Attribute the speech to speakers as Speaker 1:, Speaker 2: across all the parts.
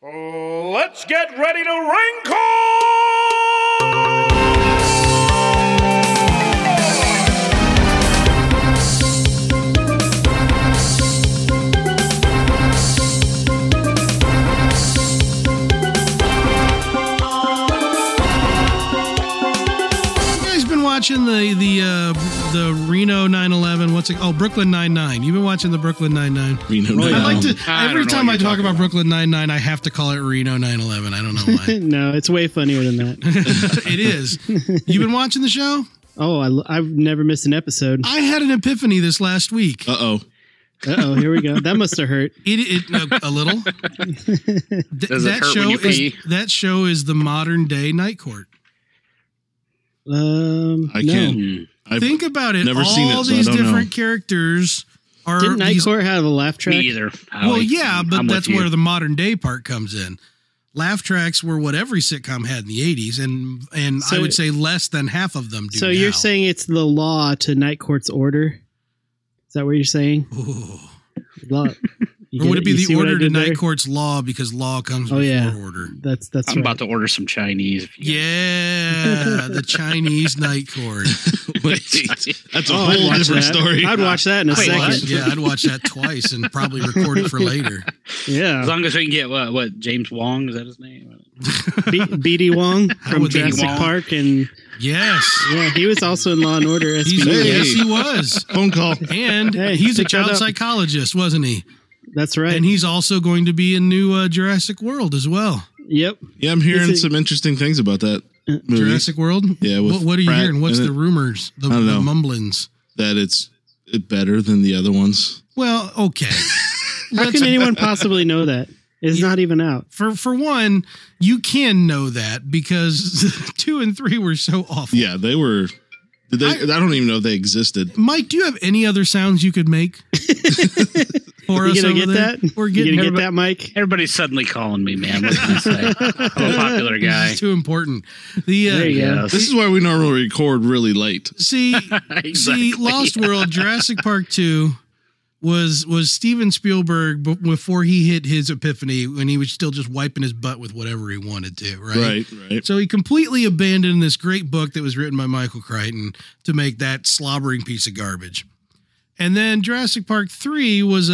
Speaker 1: Let's get ready to wrinkle!
Speaker 2: Watching the Reno 9/11. What's it? Oh, Brooklyn Nine-Nine. You've been watching the Brooklyn Nine-Nine.
Speaker 3: Reno 9/11.
Speaker 2: I like to every time I talk about Brooklyn Nine-Nine, I have to call it Reno 9/11. I don't know why.
Speaker 4: No, it's way funnier than that.
Speaker 2: It is. You've been watching the show?
Speaker 4: Oh, I've never missed an episode.
Speaker 2: I had an epiphany this last week.
Speaker 4: Uh-oh, here we go. That must have hurt.
Speaker 2: A little.
Speaker 5: Does it hurt when you pee?
Speaker 2: That show is the modern day Night Court.
Speaker 3: I can't.
Speaker 2: Think about it.
Speaker 3: Never
Speaker 2: all
Speaker 3: seen it, so
Speaker 2: these
Speaker 3: I don't
Speaker 2: different
Speaker 3: know.
Speaker 2: characters are.
Speaker 4: Didn't Night Court have a laugh track?
Speaker 5: Me either.
Speaker 2: Well, yeah, but that's where the modern day part comes in. Laugh tracks were what every sitcom had in the 80s, and
Speaker 4: So-
Speaker 2: I would say less than half of them do.
Speaker 4: So
Speaker 2: now.
Speaker 4: you're saying it's the law to Night Court's order? Is that what you're saying?
Speaker 2: Ooh.
Speaker 4: Law.
Speaker 2: Or would it be
Speaker 4: You
Speaker 2: the
Speaker 4: see what I
Speaker 2: order to
Speaker 4: did there?
Speaker 2: Night Court's law because law comes
Speaker 4: Oh,
Speaker 2: before
Speaker 4: yeah.
Speaker 2: order?
Speaker 4: That's
Speaker 5: I'm
Speaker 4: right.
Speaker 5: about to order some Chinese.
Speaker 2: Yeah, the Chinese Night Court.
Speaker 3: Wait, that's a
Speaker 4: Oh, I'd
Speaker 3: whole
Speaker 4: watch
Speaker 3: different
Speaker 4: that.
Speaker 3: story.
Speaker 4: I'd watch that in a
Speaker 5: Wait,
Speaker 4: second.
Speaker 5: what?
Speaker 2: Yeah, I'd watch that twice and probably record it for later.
Speaker 5: As
Speaker 4: Yeah.
Speaker 5: long as we can get what James Wong, is that his name?
Speaker 4: B.D. Wong from
Speaker 2: would
Speaker 4: Jurassic
Speaker 5: B.D. Wong.
Speaker 4: Park, and
Speaker 2: Yes.
Speaker 4: yeah, he was also in Law and Order.
Speaker 2: Yes, he was.
Speaker 3: Phone call.
Speaker 2: And
Speaker 4: Hey,
Speaker 2: he's a
Speaker 4: pick that
Speaker 2: child
Speaker 4: up.
Speaker 2: psychologist, wasn't he?
Speaker 4: That's right.
Speaker 2: And he's also going to be in new Jurassic World as well.
Speaker 4: Yep.
Speaker 3: Yeah, I'm hearing
Speaker 4: Is it-
Speaker 3: some interesting things about that movie.
Speaker 2: Jurassic World?
Speaker 3: Yeah, with
Speaker 2: What are you
Speaker 3: Pratt
Speaker 2: hearing? What's
Speaker 3: in
Speaker 2: the
Speaker 3: it.
Speaker 2: rumors? The
Speaker 3: I don't know.
Speaker 2: mumblings?
Speaker 3: That it's better than the other ones.
Speaker 2: Well, okay.
Speaker 4: How can anyone possibly know that? It's not even out.
Speaker 2: For one, you can know that because 2 and 3 were so awful.
Speaker 3: Yeah, they were. I don't even know if they existed.
Speaker 2: Mike, do you have any other sounds you could make for
Speaker 4: You
Speaker 2: us
Speaker 4: gonna
Speaker 2: over
Speaker 4: get
Speaker 2: there?
Speaker 4: that?
Speaker 2: We're
Speaker 4: You
Speaker 2: getting
Speaker 4: gonna get that, Mike?
Speaker 5: Everybody's suddenly calling me, man. What can I say? I'm a popular guy.
Speaker 2: It's too important. The
Speaker 4: There you go.
Speaker 5: Yes.
Speaker 3: This is why we normally record really late.
Speaker 2: see
Speaker 5: Exactly.
Speaker 2: Lost World, Jurassic Park 2 was Steven Spielberg before he hit his epiphany when he was still just wiping his butt with whatever he wanted to, right?
Speaker 3: Right.
Speaker 2: So he completely abandoned this great book that was written by Michael Crichton to make that slobbering piece of garbage. And then Jurassic Park 3 was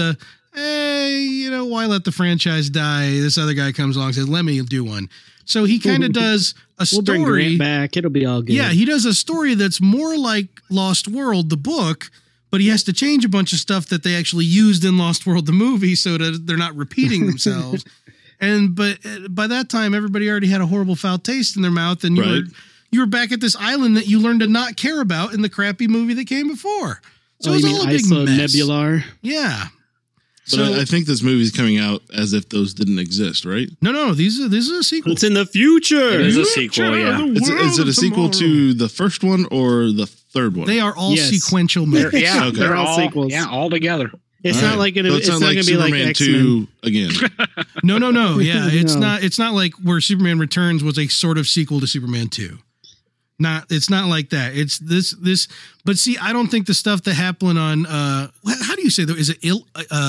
Speaker 2: why let the franchise die? This other guy comes along and says, let me do one. So he kind of does a
Speaker 4: We'll
Speaker 2: story.
Speaker 4: bring Grant back. It'll be all good.
Speaker 2: Yeah, he does a story that's more like Lost World, the book, but he has to change a bunch of stuff that they actually used in Lost World, the movie, so that they're not repeating themselves. But by that time, everybody already had a horrible foul taste in their mouth, and you were back at this island that you learned to not care about in the crappy movie that came before. So
Speaker 4: Oh,
Speaker 2: it was
Speaker 4: you mean
Speaker 2: all a big
Speaker 4: Isla
Speaker 2: mess.
Speaker 4: Nebular?
Speaker 2: Yeah.
Speaker 3: But I think this movie's coming out as if those didn't exist, right?
Speaker 2: No, this is a sequel.
Speaker 4: It's in the future.
Speaker 5: It is a sequel, yeah.
Speaker 3: Is it a sequel to the first one or the third one?
Speaker 2: They are all
Speaker 4: Yes.
Speaker 2: sequential movies.
Speaker 5: Yeah,
Speaker 3: Okay.
Speaker 5: they're
Speaker 4: all
Speaker 5: all
Speaker 4: sequels.
Speaker 5: Yeah, all together.
Speaker 4: It's
Speaker 3: All
Speaker 4: not
Speaker 3: right.
Speaker 4: like
Speaker 3: So
Speaker 4: it's not going to be like
Speaker 3: Superman
Speaker 4: X-Men.
Speaker 3: 2 again.
Speaker 2: No. Yeah, it's
Speaker 4: No.
Speaker 2: not. It's not like where Superman Returns was a sort of sequel to Superman 2. It's not like that. It's this. But see, I don't think the stuff that happened on. How do you say that? Is it Isla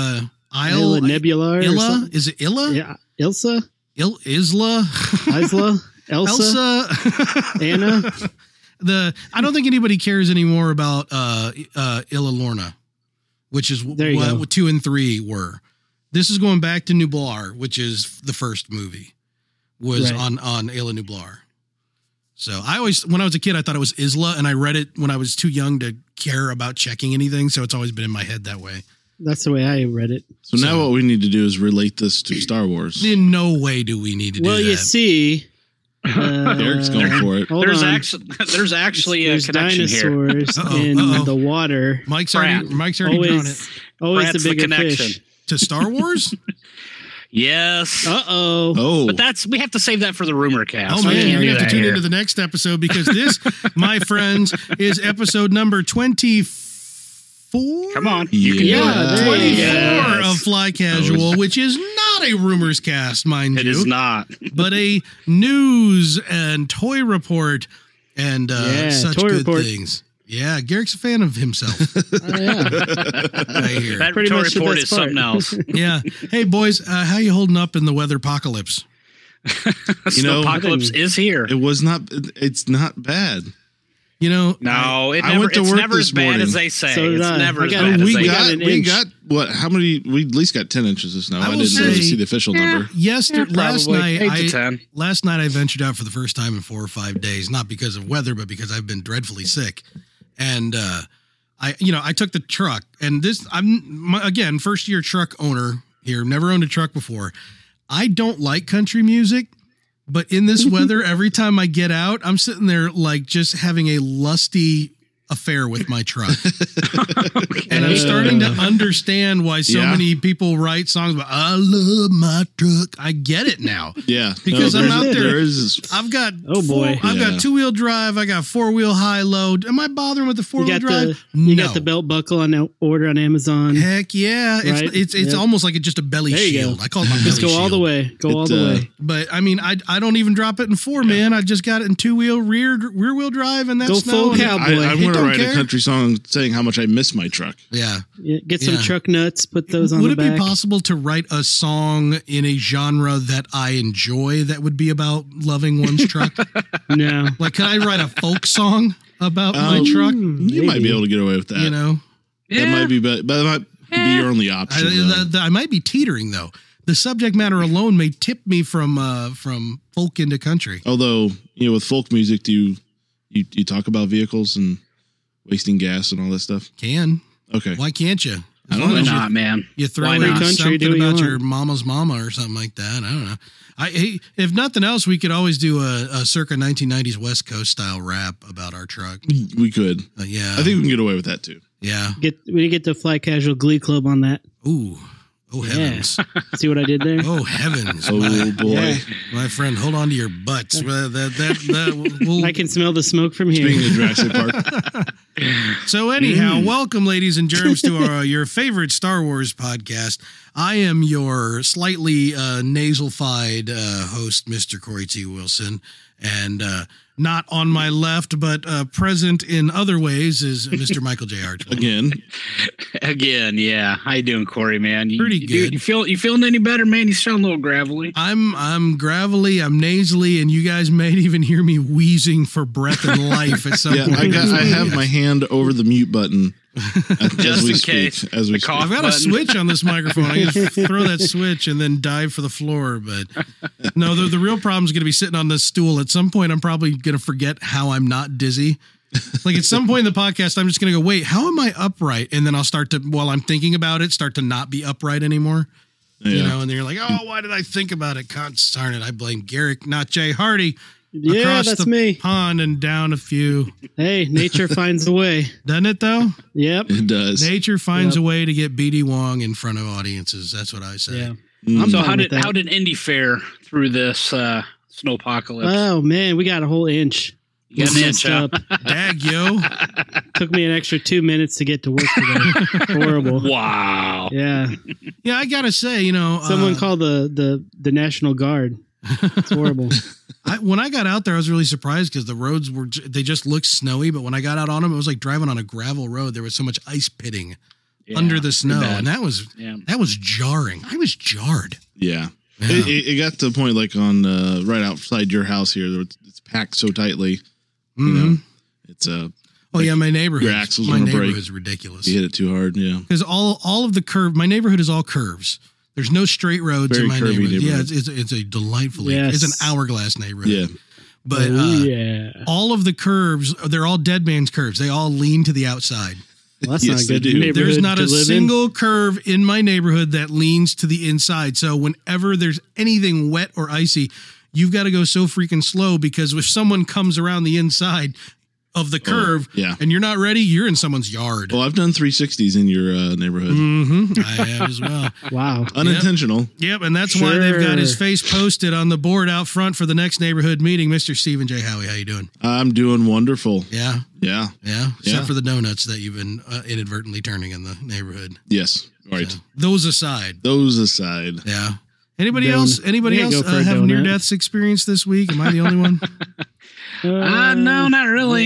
Speaker 4: Nebular? or
Speaker 2: Illa?
Speaker 4: something?
Speaker 2: Is it Illa?
Speaker 4: Yeah. Ilsa?
Speaker 2: Isla?
Speaker 4: Isla? Elsa? Anna?
Speaker 2: I don't think anybody cares anymore about Illa Lorna, which is
Speaker 4: There you go.
Speaker 2: what 2 and 3 were. This is going back to Nublar, which is the first movie, was
Speaker 4: Right.
Speaker 2: on Illa Nublar. So when I was a kid, I thought it was Isla, and I read it when I was too young to care about checking anything. So it's always been in my head that way.
Speaker 4: That's the way I read it.
Speaker 3: So now what we need to do is relate this to Star Wars.
Speaker 2: In no way do we need to do
Speaker 4: Well,
Speaker 2: that.
Speaker 4: you see,
Speaker 3: Derek's going for it.
Speaker 4: hold
Speaker 5: There's
Speaker 4: on.
Speaker 5: actually a
Speaker 4: There's
Speaker 5: connection here.
Speaker 4: dinosaurs
Speaker 2: Uh-oh,
Speaker 4: in
Speaker 2: uh-oh.
Speaker 4: the water.
Speaker 2: Mike's already drawn it.
Speaker 4: Always
Speaker 5: Brad's
Speaker 4: the
Speaker 5: the
Speaker 4: bigger
Speaker 5: connection.
Speaker 4: fish.
Speaker 2: To Star Wars?
Speaker 5: Yes.
Speaker 4: Uh-oh.
Speaker 3: Oh,
Speaker 5: But we have to save that for the rumor cast.
Speaker 2: Oh
Speaker 5: We
Speaker 2: man,
Speaker 5: can't
Speaker 2: you're
Speaker 5: do
Speaker 2: gonna have to
Speaker 5: that
Speaker 2: tune
Speaker 5: here.
Speaker 2: into the next episode because this, my friends, is episode number 24.
Speaker 5: Come on. You can
Speaker 4: Yeah,
Speaker 5: do
Speaker 4: there
Speaker 5: it.
Speaker 4: you
Speaker 2: 24
Speaker 4: go.
Speaker 5: Yes.
Speaker 2: of Fly Casual, which is not a rumors cast, mind
Speaker 5: It
Speaker 2: you,
Speaker 5: is not.
Speaker 2: but a news and toy report and
Speaker 4: Yeah,
Speaker 2: such
Speaker 4: toy
Speaker 2: good
Speaker 4: report.
Speaker 2: things. Yeah, Garrick's a fan of himself.
Speaker 4: Yeah.
Speaker 2: I hear.
Speaker 5: That
Speaker 4: Pretty much the
Speaker 5: report
Speaker 4: best
Speaker 5: is something
Speaker 4: part.
Speaker 5: else.
Speaker 2: Yeah. Hey, boys, how you holding up in the weather apocalypse?
Speaker 5: Snowpocalypse is here.
Speaker 3: It was not. It's not bad.
Speaker 2: You know,
Speaker 5: No,
Speaker 3: I went to
Speaker 5: it's
Speaker 3: work
Speaker 5: never
Speaker 3: this
Speaker 5: as bad
Speaker 3: morning.
Speaker 5: as they say.
Speaker 4: So did
Speaker 5: It's
Speaker 4: I.
Speaker 5: never
Speaker 4: I
Speaker 5: as
Speaker 4: got-
Speaker 5: bad as
Speaker 3: We
Speaker 5: they
Speaker 4: got
Speaker 5: say.
Speaker 4: an
Speaker 3: we
Speaker 4: inch.
Speaker 3: got what? How many? We at least got 10 inches of snow.
Speaker 2: I
Speaker 3: I
Speaker 2: will
Speaker 3: didn't really
Speaker 2: say-
Speaker 3: see the official number.
Speaker 2: last
Speaker 5: Probably
Speaker 2: night
Speaker 5: 8 to 10.
Speaker 2: last night I ventured out for the first time in 4 or 5 days, not because of weather, but because I've been dreadfully sick. And I took the truck, and again, first year truck owner here, never owned a truck before. I don't like country music, but in this weather, every time I get out, I'm sitting there like just having a lusty affair with my truck. And I'm starting to understand why so
Speaker 3: Yeah.
Speaker 2: many people write songs about I love my truck. I get it now.
Speaker 3: Yeah,
Speaker 2: Because I'm out there.
Speaker 3: There is.
Speaker 2: I've got
Speaker 4: Oh, boy.
Speaker 2: I've
Speaker 3: Yeah.
Speaker 2: got 2-wheel drive, I got 4-wheel high load. Am I bothering with the
Speaker 4: You
Speaker 2: 4-wheel
Speaker 4: got
Speaker 2: drive?
Speaker 4: you got the belt buckle on order on Amazon.
Speaker 2: Heck yeah.
Speaker 4: Right?
Speaker 2: It's
Speaker 4: Yep.
Speaker 2: almost like just a belly
Speaker 4: There you
Speaker 2: shield.
Speaker 4: go.
Speaker 2: I call it my
Speaker 4: Just
Speaker 2: belly
Speaker 4: go all the
Speaker 2: shield.
Speaker 4: way. Go all
Speaker 3: It,
Speaker 4: the way.
Speaker 2: But I mean, I don't even drop it in 4, man. I just got it in 2-wheel rear wheel drive, and that's
Speaker 4: Go full
Speaker 2: snow.
Speaker 4: cowboy.
Speaker 3: I'm
Speaker 2: He
Speaker 3: going to
Speaker 2: don't
Speaker 3: write
Speaker 2: care.
Speaker 3: a country song saying how much I miss my truck.
Speaker 2: Yeah.
Speaker 4: Yeah, get some
Speaker 2: Yeah.
Speaker 4: truck nuts. Put those on
Speaker 2: Would
Speaker 4: the
Speaker 2: it
Speaker 4: back.
Speaker 2: be possible to write a song in a genre that I enjoy that would be about loving one's truck?
Speaker 4: No.
Speaker 2: Like, can I write a folk song about my truck?
Speaker 3: You might be able to get away with that.
Speaker 2: You know,
Speaker 3: That might be, but that might be your only option. though.
Speaker 2: I might be teetering though. The subject matter alone may tip me from folk into country.
Speaker 3: Although, with folk music, do you talk about vehicles and wasting gas and all that stuff?
Speaker 2: Can
Speaker 3: Okay.
Speaker 2: why can't you? As
Speaker 3: I don't
Speaker 2: long
Speaker 3: know.
Speaker 2: as
Speaker 5: Not, man.
Speaker 2: you throw
Speaker 5: Why
Speaker 2: in
Speaker 5: not?
Speaker 4: Country,
Speaker 2: something
Speaker 4: do what you
Speaker 2: about
Speaker 4: want.
Speaker 2: your mama's mama or something like that. I don't know. Hey, if nothing else, we could always do a circa 1990s West Coast style rap about our truck.
Speaker 3: We could.
Speaker 2: Yeah,
Speaker 3: I think we can get away with that too.
Speaker 2: yeah.
Speaker 4: We get the Fly Casual Glee Club on that.
Speaker 2: Ooh, oh heavens,
Speaker 4: See what I did there?
Speaker 2: oh heavens,
Speaker 3: Oh boy.
Speaker 4: Yeah.
Speaker 2: my friend, hold on to your butts. We'll,
Speaker 4: I can smell the smoke from here.
Speaker 3: Speaking of Jurassic Park,
Speaker 2: So anyhow, welcome, ladies and germs, to your favorite Star Wars podcast. I am your slightly nasalified host, Mr. Corey T. Wilson, and not on my left, but present in other ways is Mr. Michael J. Archibald.
Speaker 5: Again, yeah. How you doing, Corey, man?
Speaker 2: Pretty good.
Speaker 5: You feeling any better, man? You sound a little gravelly.
Speaker 2: I'm gravelly, I'm nasally, and you guys may even hear me wheezing for breath and life at some
Speaker 3: yeah,
Speaker 2: point.
Speaker 3: I have my hand over the mute button as we
Speaker 5: in
Speaker 3: speak.
Speaker 5: case.
Speaker 3: As we
Speaker 5: The
Speaker 3: speak.
Speaker 5: cough
Speaker 2: I've got a
Speaker 5: button.
Speaker 2: switch on this microphone. I can throw that switch and then dive for the floor. But no, the real problem is going to be sitting on this stool. At some point, I'm probably going to forget how I'm not dizzy. Like at some point in the podcast, I'm just going to go, wait, how am I upright? And then I'll start to, while I'm thinking about it, start to not be upright anymore. You
Speaker 3: Yeah.
Speaker 2: know, and then you're like, oh, why did I think about it? Darn it. I blame Garrick, not Jay Hardy.
Speaker 4: Yeah,
Speaker 2: Across
Speaker 4: that's
Speaker 2: the
Speaker 4: me.
Speaker 2: pond and down a few.
Speaker 4: Hey, nature finds a way.
Speaker 2: Doesn't it, though?
Speaker 4: Yep.
Speaker 3: It does.
Speaker 2: Nature finds
Speaker 4: Yep.
Speaker 2: a way to get BD Wong in front of audiences. That's what I say.
Speaker 4: Yeah.
Speaker 3: Mm.
Speaker 5: So
Speaker 4: fine
Speaker 5: how
Speaker 4: with
Speaker 5: did
Speaker 4: that.
Speaker 5: Indy fare through this snowpocalypse?
Speaker 4: Oh man, we got a whole inch.
Speaker 5: You got an inch, huh?
Speaker 2: Dag, yo.
Speaker 4: Took me an extra 2 minutes to get to work today. Horrible.
Speaker 5: Wow.
Speaker 4: Yeah.
Speaker 2: Yeah, I gotta say, you know,
Speaker 4: Someone called the National Guard. It's horrible.
Speaker 2: when I got out there, I was really surprised because the roads they just looked snowy, but when I got out on them, it was like driving on a gravel road. There was so much ice pitting
Speaker 5: Yeah,
Speaker 2: under the snow,
Speaker 5: too bad.
Speaker 2: and that was jarring. I was jarred.
Speaker 3: Yeah.
Speaker 2: Yeah.
Speaker 3: It got to the point like on right outside your house here. It's packed so tightly. You know, it's
Speaker 2: Oh yeah, my neighborhood.
Speaker 3: your axle's
Speaker 2: My
Speaker 3: on a break.
Speaker 2: neighborhood's ridiculous
Speaker 3: you hit it too hard. Yeah.
Speaker 2: because all of the curve. My neighborhood is all curves. There's no straight roads
Speaker 3: Very
Speaker 2: in my
Speaker 3: curvy
Speaker 2: neighborhood. Yeah,
Speaker 3: neighborhood.
Speaker 2: it's a delightfully.
Speaker 4: Yes.
Speaker 2: It's an hourglass neighborhood.
Speaker 3: Yeah.
Speaker 2: But
Speaker 4: Oh, yeah.
Speaker 2: all of the curves, they're all dead man's curves. They all lean to the outside.
Speaker 4: Well, that's
Speaker 3: Yes,
Speaker 4: not a good
Speaker 3: they do.
Speaker 4: neighborhood
Speaker 2: There's not
Speaker 4: to
Speaker 2: a
Speaker 4: live in.
Speaker 2: single curve in my neighborhood that leans to the inside. So whenever there's anything wet or icy, you've got to go so freaking slow because if someone comes around the inside of the curve
Speaker 3: yeah.
Speaker 2: and you're not ready, you're in someone's yard.
Speaker 3: Well, I've done 360s in your neighborhood.
Speaker 2: Mm-hmm. I have as well.
Speaker 4: Wow.
Speaker 3: Unintentional.
Speaker 2: Yep, and that's why they've got his
Speaker 4: Sure.
Speaker 2: face posted on the board out front for the next neighborhood meeting. Mr. Stephen J. Howie, how you doing?
Speaker 3: I'm doing wonderful.
Speaker 2: Yeah,
Speaker 3: Yeah.
Speaker 2: yeah. Except
Speaker 3: Yeah.
Speaker 2: for the donuts that you've been inadvertently turning in the neighborhood.
Speaker 3: Yes. Right.
Speaker 2: So, those aside,
Speaker 3: Those aside.
Speaker 2: yeah. Anybody
Speaker 4: Donut.
Speaker 2: else? Anybody
Speaker 4: Yeah,
Speaker 2: else
Speaker 4: go for a
Speaker 2: have
Speaker 4: donut.
Speaker 2: near deaths experience this week? Am I the only one?
Speaker 5: No, not really.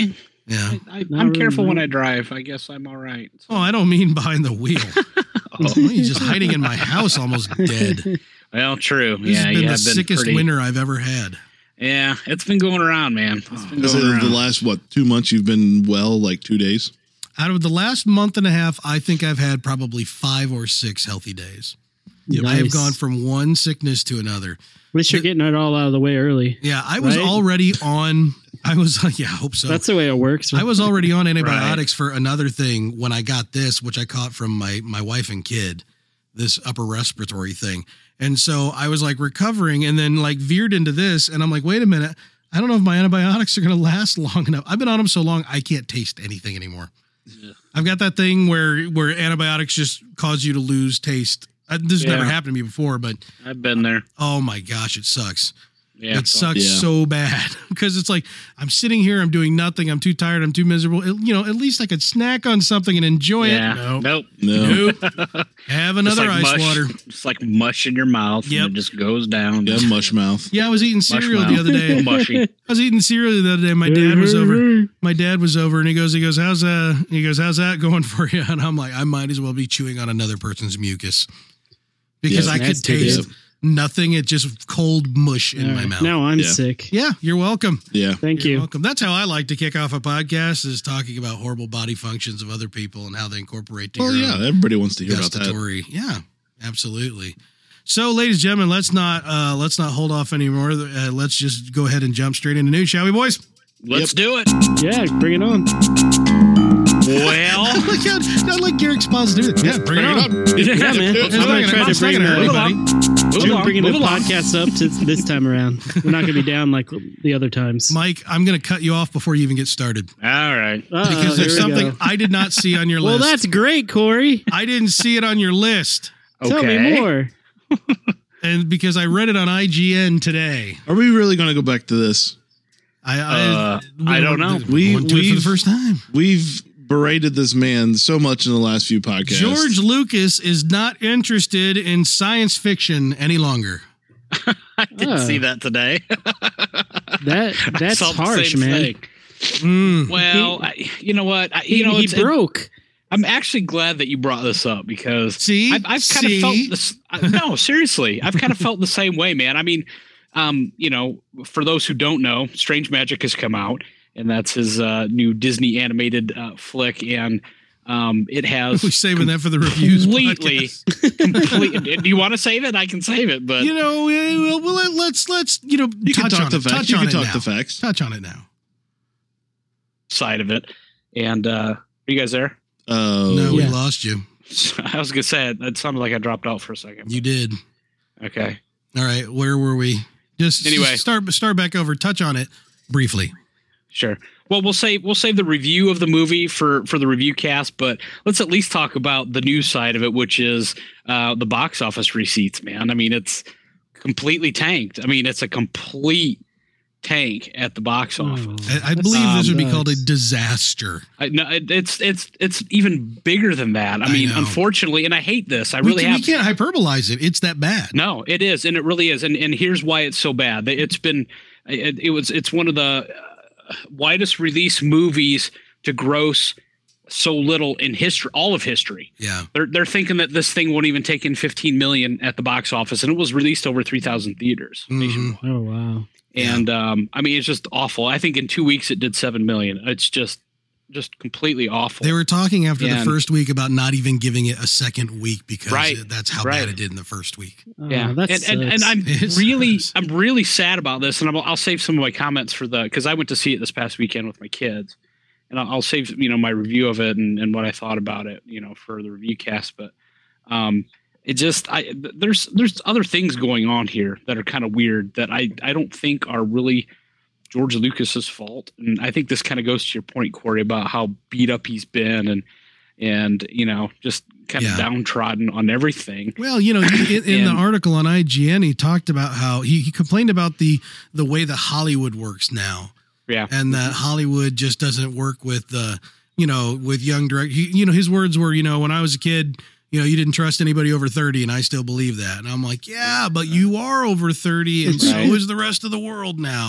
Speaker 2: Yeah.
Speaker 5: I'm careful when I drive. I guess I'm all right. So.
Speaker 2: Oh, I don't mean behind the wheel. He's just hiding in my house, almost dead.
Speaker 5: Well, true.
Speaker 2: This has been the sickest winter I've ever had.
Speaker 5: Yeah, it's been going around, man. It's been
Speaker 3: Is
Speaker 5: going
Speaker 3: it
Speaker 5: around.
Speaker 3: the last 2 months you've been well, like 2 days?
Speaker 2: Out of the last month and a half, I think I've had probably 5 or 6 healthy days. I have gone from one sickness to another.
Speaker 4: At least you're getting it all out of the way early.
Speaker 2: Yeah, I was already on. I hope so.
Speaker 4: That's the way it works.
Speaker 2: I was already on antibiotics for another thing when I got this, which I caught from my wife and kid, this upper respiratory thing. And so I was like recovering and then like veered into this. And I'm like, wait a minute. I don't know if my antibiotics are going to last long enough. I've been on them so long, I can't taste anything anymore. Yeah. I've got that thing where antibiotics just cause you to lose taste. This has never happened to me before, but
Speaker 5: I've been there.
Speaker 2: Oh my gosh, it sucks.
Speaker 5: Yeah,
Speaker 2: it sucks so bad because it's like I'm sitting here, I'm doing nothing, I'm too tired, I'm too miserable. At least I could snack on something and enjoy it.
Speaker 5: Nope.
Speaker 2: Have another
Speaker 5: like
Speaker 2: ice
Speaker 5: mush,
Speaker 2: water.
Speaker 5: It's like mush in your mouth. Yep. And it just goes down.
Speaker 3: Yeah, mush mouth.
Speaker 2: Yeah, I was eating cereal the other day.
Speaker 5: Mushy.
Speaker 2: I was eating cereal the other day. My dad was over. My dad was over, and he goes, how's that going for you? And I'm like, I might as well be chewing on another person's mucus because I could taste nothing. It just cold mush in my mouth.
Speaker 4: Now I'm sick.
Speaker 2: Yeah, you're welcome.
Speaker 3: Yeah.
Speaker 4: Thank you.
Speaker 2: You're welcome. That's how I like to kick off a podcast, is talking about horrible body functions of other people and how they incorporate to your own
Speaker 3: everybody wants to hear about that.
Speaker 2: gustatory. Yeah, absolutely. So, ladies and gentlemen, let's not hold off anymore. Let's just go ahead and jump straight into news, shall we, boys?
Speaker 5: Let's do it.
Speaker 4: Yeah, bring it on.
Speaker 5: Well,
Speaker 2: not like Garrick Spots do it. Yeah, bring it on.
Speaker 4: Yeah, man. I'm going to try to bring the
Speaker 5: Move along.
Speaker 4: podcast up to this time around. We're not going to be down like the other times.
Speaker 2: Mike, I'm going to cut you off before you even get started.
Speaker 5: All right.
Speaker 2: Because there's something I did not see on your list.
Speaker 4: Well, that's great, Corey.
Speaker 2: I didn't see it on your list.
Speaker 5: Okay.
Speaker 4: Tell me more.
Speaker 2: And because I read it on IGN today.
Speaker 3: Are we really going to go back to this?
Speaker 5: I don't know.
Speaker 2: We went to it for the first time.
Speaker 3: We've berated this man so much in the last few podcasts.
Speaker 2: George Lucas is not interested in science fiction any longer.
Speaker 5: I didn't see that today.
Speaker 4: That's harsh, man.
Speaker 5: Well, you know what?
Speaker 4: He broke.
Speaker 5: I'm actually glad that you brought this up because I've kind of felt this. No, seriously, I've kind of felt the same way, man. I mean, for those who don't know, Strange Magic has come out, and that's his new Disney animated flick, and it has.
Speaker 2: We're saving that for the reviews.
Speaker 5: Completely. Do you want to save it? I can save it, but
Speaker 2: let's touch on the
Speaker 3: facts.
Speaker 2: Touch on it now.
Speaker 5: Side of it, and are you guys there?
Speaker 2: No, we lost you.
Speaker 5: I was gonna say it sounded like I dropped out for a second.
Speaker 2: You did.
Speaker 5: Okay.
Speaker 2: All right. Where were we? Anyway, start back over. Touch on it briefly.
Speaker 5: Sure. Well, we'll save the review of the movie for the review cast, but let's at least talk about the news side of it, which is the box office receipts. Man, I mean, it's completely tanked. I mean, it's a complete tank at the box office.
Speaker 2: I believe this would be called a disaster.
Speaker 5: No, it's even bigger than that. I mean, unfortunately, and I hate this. We
Speaker 2: can't hyperbolize it. It's that bad.
Speaker 5: No, it is, and it really is. And here's why it's so bad. It's one of the widest release movies to gross so little in history, all of history.
Speaker 2: Yeah,
Speaker 5: they're thinking that this thing won't even take in 15 million at the box office, and it was released over 3,000 theaters nationwide.
Speaker 4: Oh wow.
Speaker 5: And I mean, it's just awful. I think in 2 weeks it did 7 million. It's just completely awful.
Speaker 2: They were talking after the first week about not even giving it a second week because that's how bad it did in the first week.
Speaker 5: Yeah, and I'm really sad about this. And I'll save some of my comments because I went to see it this past weekend with my kids, and I'll save my review of it and what I thought about it for the review cast. But there's other things going on here that are kind of weird that I don't think are really George Lucas's fault. And I think this kind of goes to your point, Corey, about how beat up he's been and just kind of downtrodden on everything.
Speaker 2: Well, in the article on IGN, he talked about how he complained about the way that Hollywood works now.
Speaker 5: Yeah.
Speaker 2: And that Hollywood just doesn't work with with young directors. His words were, when I was a kid, you didn't trust anybody over 30, and I still believe that. And I'm like, yeah, but you are over 30, and so is the rest of the world now.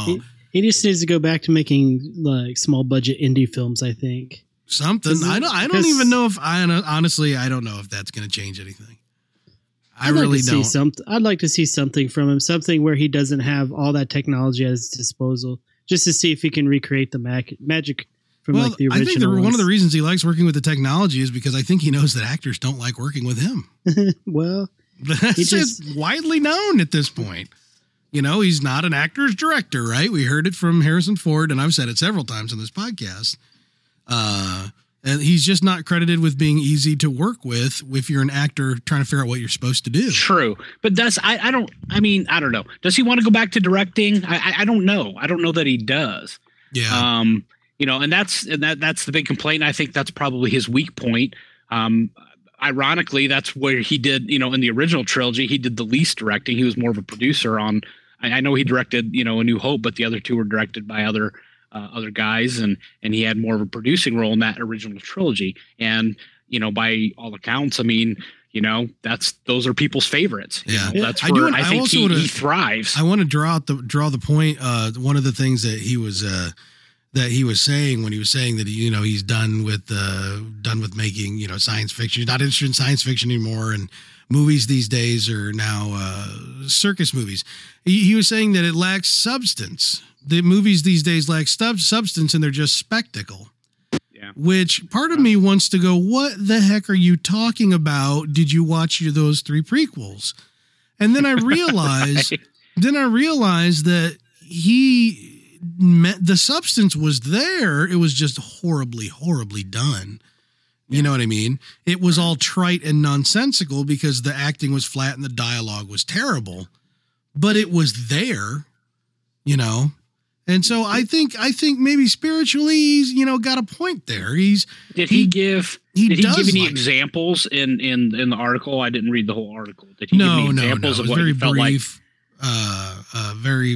Speaker 4: He just needs to go back to making like small budget indie films, I think.
Speaker 2: Something. I don't even know if honestly, I don't know if that's going to change anything. I really don't.
Speaker 4: I'd like to see something from him, something where he doesn't have all that technology at his disposal, just to see if he can recreate the magic from like the original. I think
Speaker 2: one of the reasons he likes working with the technology is because I think he knows that actors don't like working with him.
Speaker 4: Well,
Speaker 2: that's just widely known at this point. You know, he's not an actor's director, right? We heard it from Harrison Ford, and I've said it several times on this podcast. And he's just not credited with being easy to work with if you're an actor trying to figure out what you're supposed to do.
Speaker 5: True. But I don't know. Does he want to go back to directing? I don't know. I don't know that he does.
Speaker 2: Yeah.
Speaker 5: You know, and that's the big complaint. I think that's probably his weak point. Ironically, that's where he did, you know, in the original trilogy, he did the least directing. He was more of a producer on, I know he directed, you know, A New Hope, but the other two were directed by other guys, and he had more of a producing role in that original trilogy. And, you know, by all accounts, I mean, you know, those are people's favorites.
Speaker 2: Yeah.
Speaker 5: That's where I think he thrives.
Speaker 2: I want to draw the point. One of the things that he was saying when he was saying that, you know, he's done with making, you know, science fiction. He's not interested in science fiction anymore, and movies these days are now circus movies. He was saying that it lacks substance. The movies these days lack substance, and they're just spectacle.
Speaker 5: Yeah.
Speaker 2: Which part of me wants to go, what the heck are you talking about? Did you watch those 3 prequels? And then I realized, that the substance was there. It was just horribly, horribly done. You know what I mean? It was all trite and nonsensical because the acting was flat and the dialogue was terrible, but it was there, you know? And so I think maybe spiritually he's, you know, got a point there.
Speaker 5: Did he give any examples in the article? I didn't read the whole article. Did he give any examples of what he felt
Speaker 2: brief, like? Very,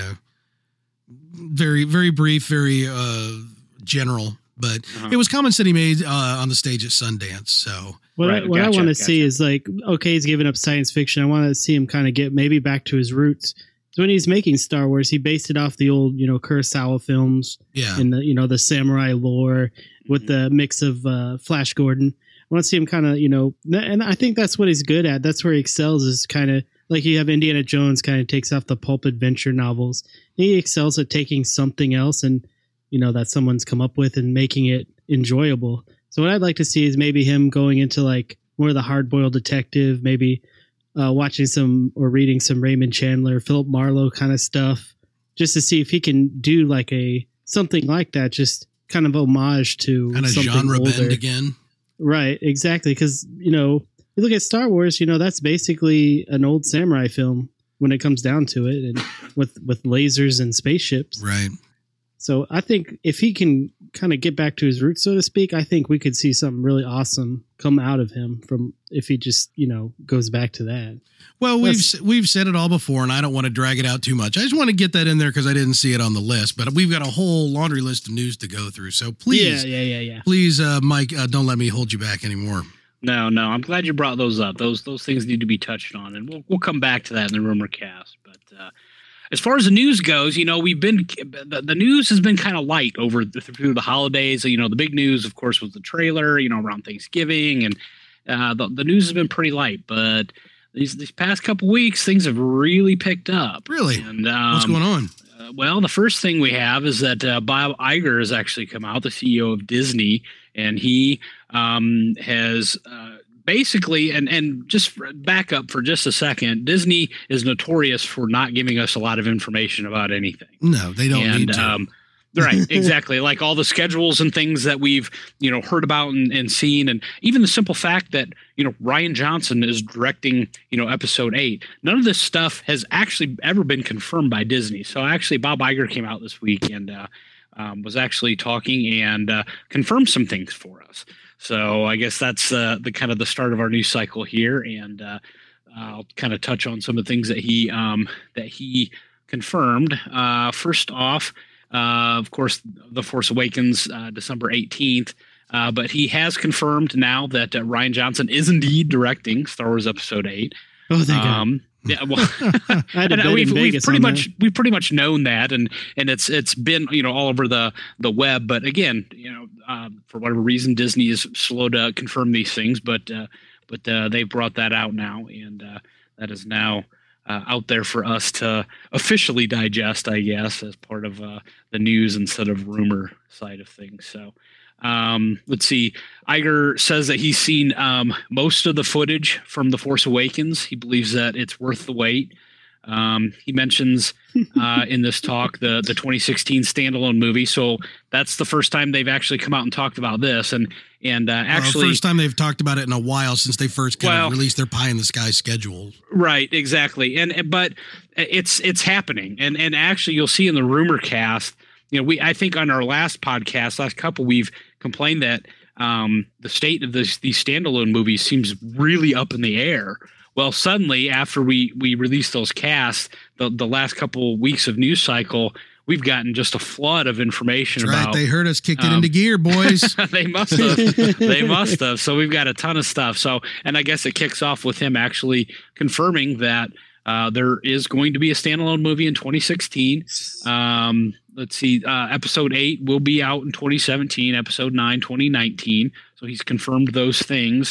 Speaker 2: very brief, very general, but it was comments that he made on the stage at Sundance. So
Speaker 4: what I want to see is like, okay, he's giving up science fiction. I want to see him kind of get maybe back to his roots. So when he's making Star Wars, he based it off the old, you know, Kurosawa films, and the, you know, the samurai lore with the mix of Flash Gordon. I want to see him kind of, you know, and I think that's what he's good at. That's where he excels, is kind of like you have Indiana Jones kind of takes off the pulp adventure novels. He excels at taking something else and, you know, that someone's come up with and making it enjoyable. So what I'd like to see is maybe him going into like more of the hard-boiled detective, maybe watching some or reading some Raymond Chandler, Philip Marlowe kind of stuff, just to see if he can do like something like that, just kind of homage to
Speaker 2: kind of genre older. Bend again.
Speaker 4: Right, exactly. Because, you know, you look at Star Wars, you know, that's basically an old samurai film when it comes down to it, and with lasers and spaceships.
Speaker 2: Right.
Speaker 4: So I think if he can kind of get back to his roots, so to speak, I think we could see something really awesome come out of him from if he just, you know, goes back to that.
Speaker 2: Well, we've said it all before, and I don't want to drag it out too much. I just want to get that in there because I didn't see it on the list, but we've got a whole laundry list of news to go through. So please, please, Mike, don't let me hold you back anymore.
Speaker 5: No, I'm glad you brought those up. Those things need to be touched on, and we'll come back to that in the rumor cast. But as far as the news goes, you know, the news has been kind of light through the holidays. You know, the big news, of course, was the trailer, you know, around Thanksgiving, and the news has been pretty light. But these past couple weeks, things have really picked up.
Speaker 2: Really?
Speaker 5: And
Speaker 2: what's going on?
Speaker 5: Well, the first thing we have is that Bob Iger has actually come out, the CEO of Disney, and he has basically, and just back up for just a second, Disney is notorious for not giving us a lot of information about anything.
Speaker 2: No, they don't need to.
Speaker 5: Right, exactly. Like all the schedules and things that we've, you know, heard about and seen, and even the simple fact that, you know, Rian Johnson is directing, you know, episode 8. None of this stuff has actually ever been confirmed by Disney. So actually, Bob Iger came out this week and was actually talking and confirmed some things for us. So I guess that's the kind of the start of our news cycle here, and I'll kind of touch on some of the things that he confirmed. First off, of course, The Force Awakens, December 18th. But he has confirmed now that Rian Johnson is indeed directing Star Wars Episode 8.
Speaker 4: Oh, thank God.
Speaker 5: Yeah, well, we've pretty much known that, and it's been all over the web. But again, for whatever reason, Disney is slow to confirm these things, but they brought that out now, and that is now out there for us to officially digest, I guess, as part of the news instead of rumor side of things. So. Let's see. Iger says that he's seen most of the footage from The Force Awakens. He believes that it's worth the wait. He mentions in this talk the 2016 standalone movie. So that's the first time they've actually come out and talked about this. And actually,
Speaker 2: first time they've talked about it in a while since they first released their pie in the sky schedule.
Speaker 5: Right, exactly. But it's happening. And actually, you'll see in the rumor cast. I think on our last couple, we've complained that the state of these standalone movies seems really up in the air. Well, suddenly after we released those casts, the last couple of weeks of news cycle, we've gotten just a flood of information
Speaker 2: That's
Speaker 5: about.
Speaker 2: Right, they heard us kick it into gear, boys.
Speaker 5: They must have. They must have. So we've got a ton of stuff. So, and I guess it kicks off with him actually confirming that there is going to be a standalone movie in 2016. Let's see. Episode 8 will be out in 2017. Episode 9, 2019. So he's confirmed those things.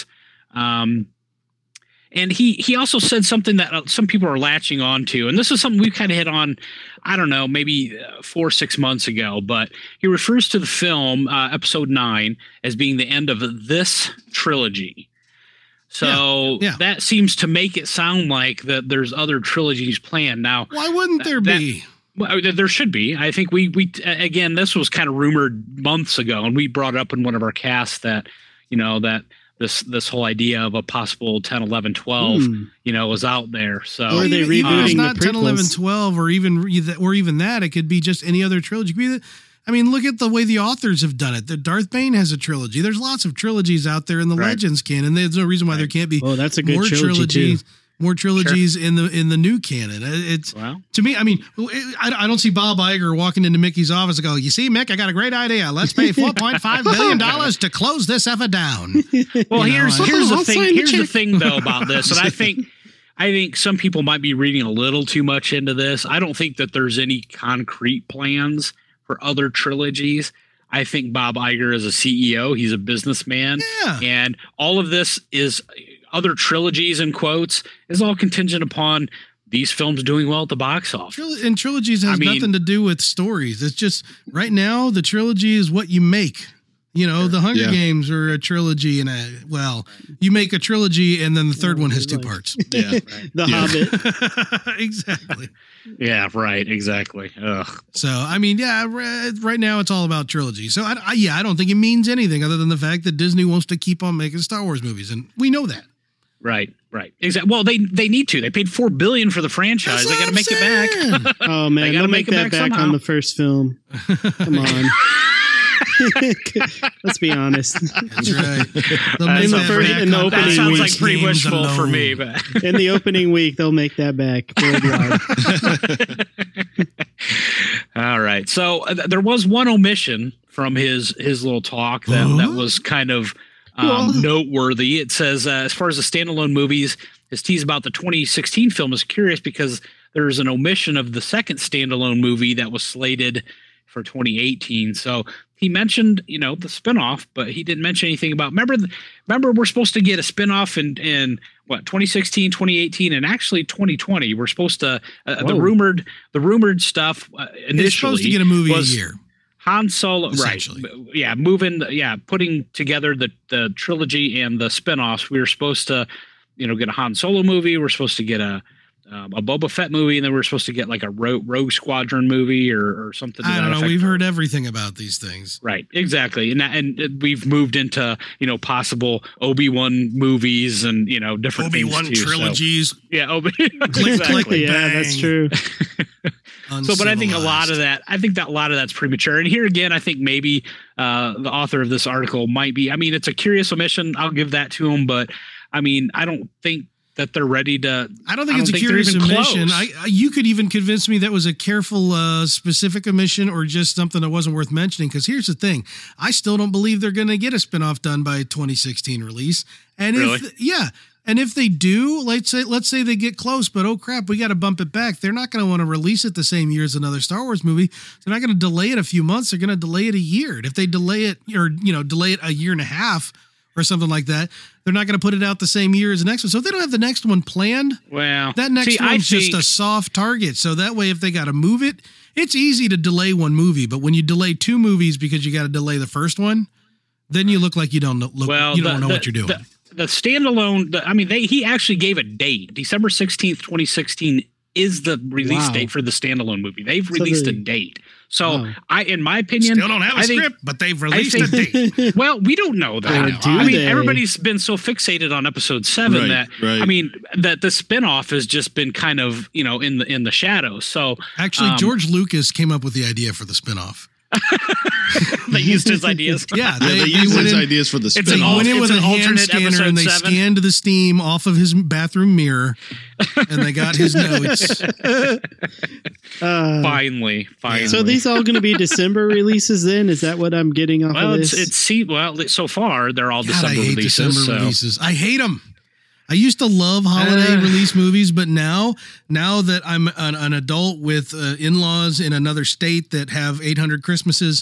Speaker 5: And he also said something that some people are latching on to, and this is something we kind of hit on, I don't know, maybe 4 or 6 months ago, but he refers to the film, episode 9, as being the end of this trilogy. So that seems to make it sound like that there's other trilogies planned. Now,
Speaker 2: why wouldn't there be?
Speaker 5: Well, there should be. I think we again, this was kind of rumored months ago, and we brought it up in one of our casts that, that this whole idea of a possible 10, 11, 12, was out there. So
Speaker 4: or are they rebooting
Speaker 2: it's not
Speaker 4: the
Speaker 2: 10, 11, 12, or even that. It could be just any other trilogy. Look at the way the authors have done it. The Darth Bane has a trilogy. There's lots of trilogies out there in the Legends canon. There's no reason why there can't be
Speaker 4: that's a good trilogy too.
Speaker 2: More trilogies in the new canon. It's to me. I don't see Bob Iger walking into Mickey's office and go, "You see, Mick, I got a great idea. Let's pay $4.5 billion to close this effort down."
Speaker 5: Well, here's the thing. Here's the thing, though, about this, and I think some people might be reading a little too much into this. I don't think that there's any concrete plans for other trilogies. I think Bob Iger is a CEO. He's a businessman, and all of this is. Other trilogies in quotes is all contingent upon these films doing well at the box office.
Speaker 2: And trilogies has nothing to do with stories. It's just right now the trilogy is what you make. The Hunger Games are a trilogy, and you make a trilogy, and then the third one has 2 parts.
Speaker 4: Yeah, The Hobbit.
Speaker 2: Exactly.
Speaker 5: Yeah, right. Exactly. Ugh.
Speaker 2: So right now it's all about trilogy. So I don't think it means anything other than the fact that Disney wants to keep on making Star Wars movies, and we know that.
Speaker 5: Right. Exactly. Well, they need to. They paid $4 billion for the franchise. They got to make it back.
Speaker 4: Oh man, they'll make that back on the first film. Come on. Let's be honest.
Speaker 2: That's right.
Speaker 4: In the opening
Speaker 5: that sounds
Speaker 4: week,
Speaker 5: like pretty wishful for me. But
Speaker 4: in the opening week, they'll make that back worldwide.
Speaker 5: All right. So there was one omission from his little talk that was kind of noteworthy. It says, as far as the standalone movies, his tease about the 2016 film is curious because there's an omission of the second standalone movie that was slated for 2018. So he mentioned, the spinoff, but he didn't mention anything about. Remember, we're supposed to get a spinoff in 2016, 2018, and actually 2020. We're supposed to the rumored stuff initially.
Speaker 2: It's supposed to get a movie a year.
Speaker 5: Han Solo, right? Yeah, putting together the trilogy and the spinoffs. We were supposed to, get a Han Solo movie. We're supposed to get a Boba Fett movie, and then we're supposed to get like a Rogue Squadron movie or something.
Speaker 2: I don't know. We've heard everything about these things.
Speaker 5: Right, exactly, and we've moved into possible Obi-Wan movies and different
Speaker 2: Obi-Wan
Speaker 5: things too,
Speaker 2: trilogies.
Speaker 5: So, yeah,
Speaker 2: exactly.
Speaker 4: Yeah, that's true.
Speaker 5: But I think a lot of that's premature. And here again, I think maybe the author of this article might be. It's a curious omission. I'll give that to him, but I don't think that they're ready to.
Speaker 2: I don't think it's a curious omission. You could even convince me that was a careful, specific omission or just something that wasn't worth mentioning. Because here's the thing. I still don't believe they're going to get a spinoff done by 2016 release. And
Speaker 5: really?
Speaker 2: And if they do, let's say they get close, but oh crap, we got to bump it back. They're not going to want to release it the same year as another Star Wars movie. They're not going to delay it a few months. They're going to delay it a year. And if they delay it or, delay it a year and a half or something like that, they're not going to put it out the same year as the next one. So if they don't have the next one planned,
Speaker 5: well,
Speaker 2: that next one's just a soft target. So that way, if they got to move it, it's easy to delay one movie. But when you delay two movies because you got to delay the first one, then you look like you don't know what you're doing.
Speaker 5: The standalone, he actually gave a date. December 16th, 2016 is the release date for the standalone movie. They've released a date. So in my opinion,
Speaker 2: still don't have a script, but they've released a date.
Speaker 5: Well, we don't know that. Everybody's been so fixated on episode 7 that the spinoff has just been kind of, in the shadows. So
Speaker 2: actually, George Lucas came up with the idea for the spinoff.
Speaker 5: They used his ideas.
Speaker 3: Yeah, they used his ideas for the spin-off.
Speaker 2: They went in with a hand scanner and they scanned the steam off of his bathroom mirror, and they got his notes.
Speaker 5: Finally.
Speaker 4: So these all going to be December releases then? Is that what I'm getting off of this?
Speaker 5: So far they're all December releases.
Speaker 2: I hate them. I used to love holiday release movies, but now that I'm an adult with in-laws in another state that have 800 Christmases,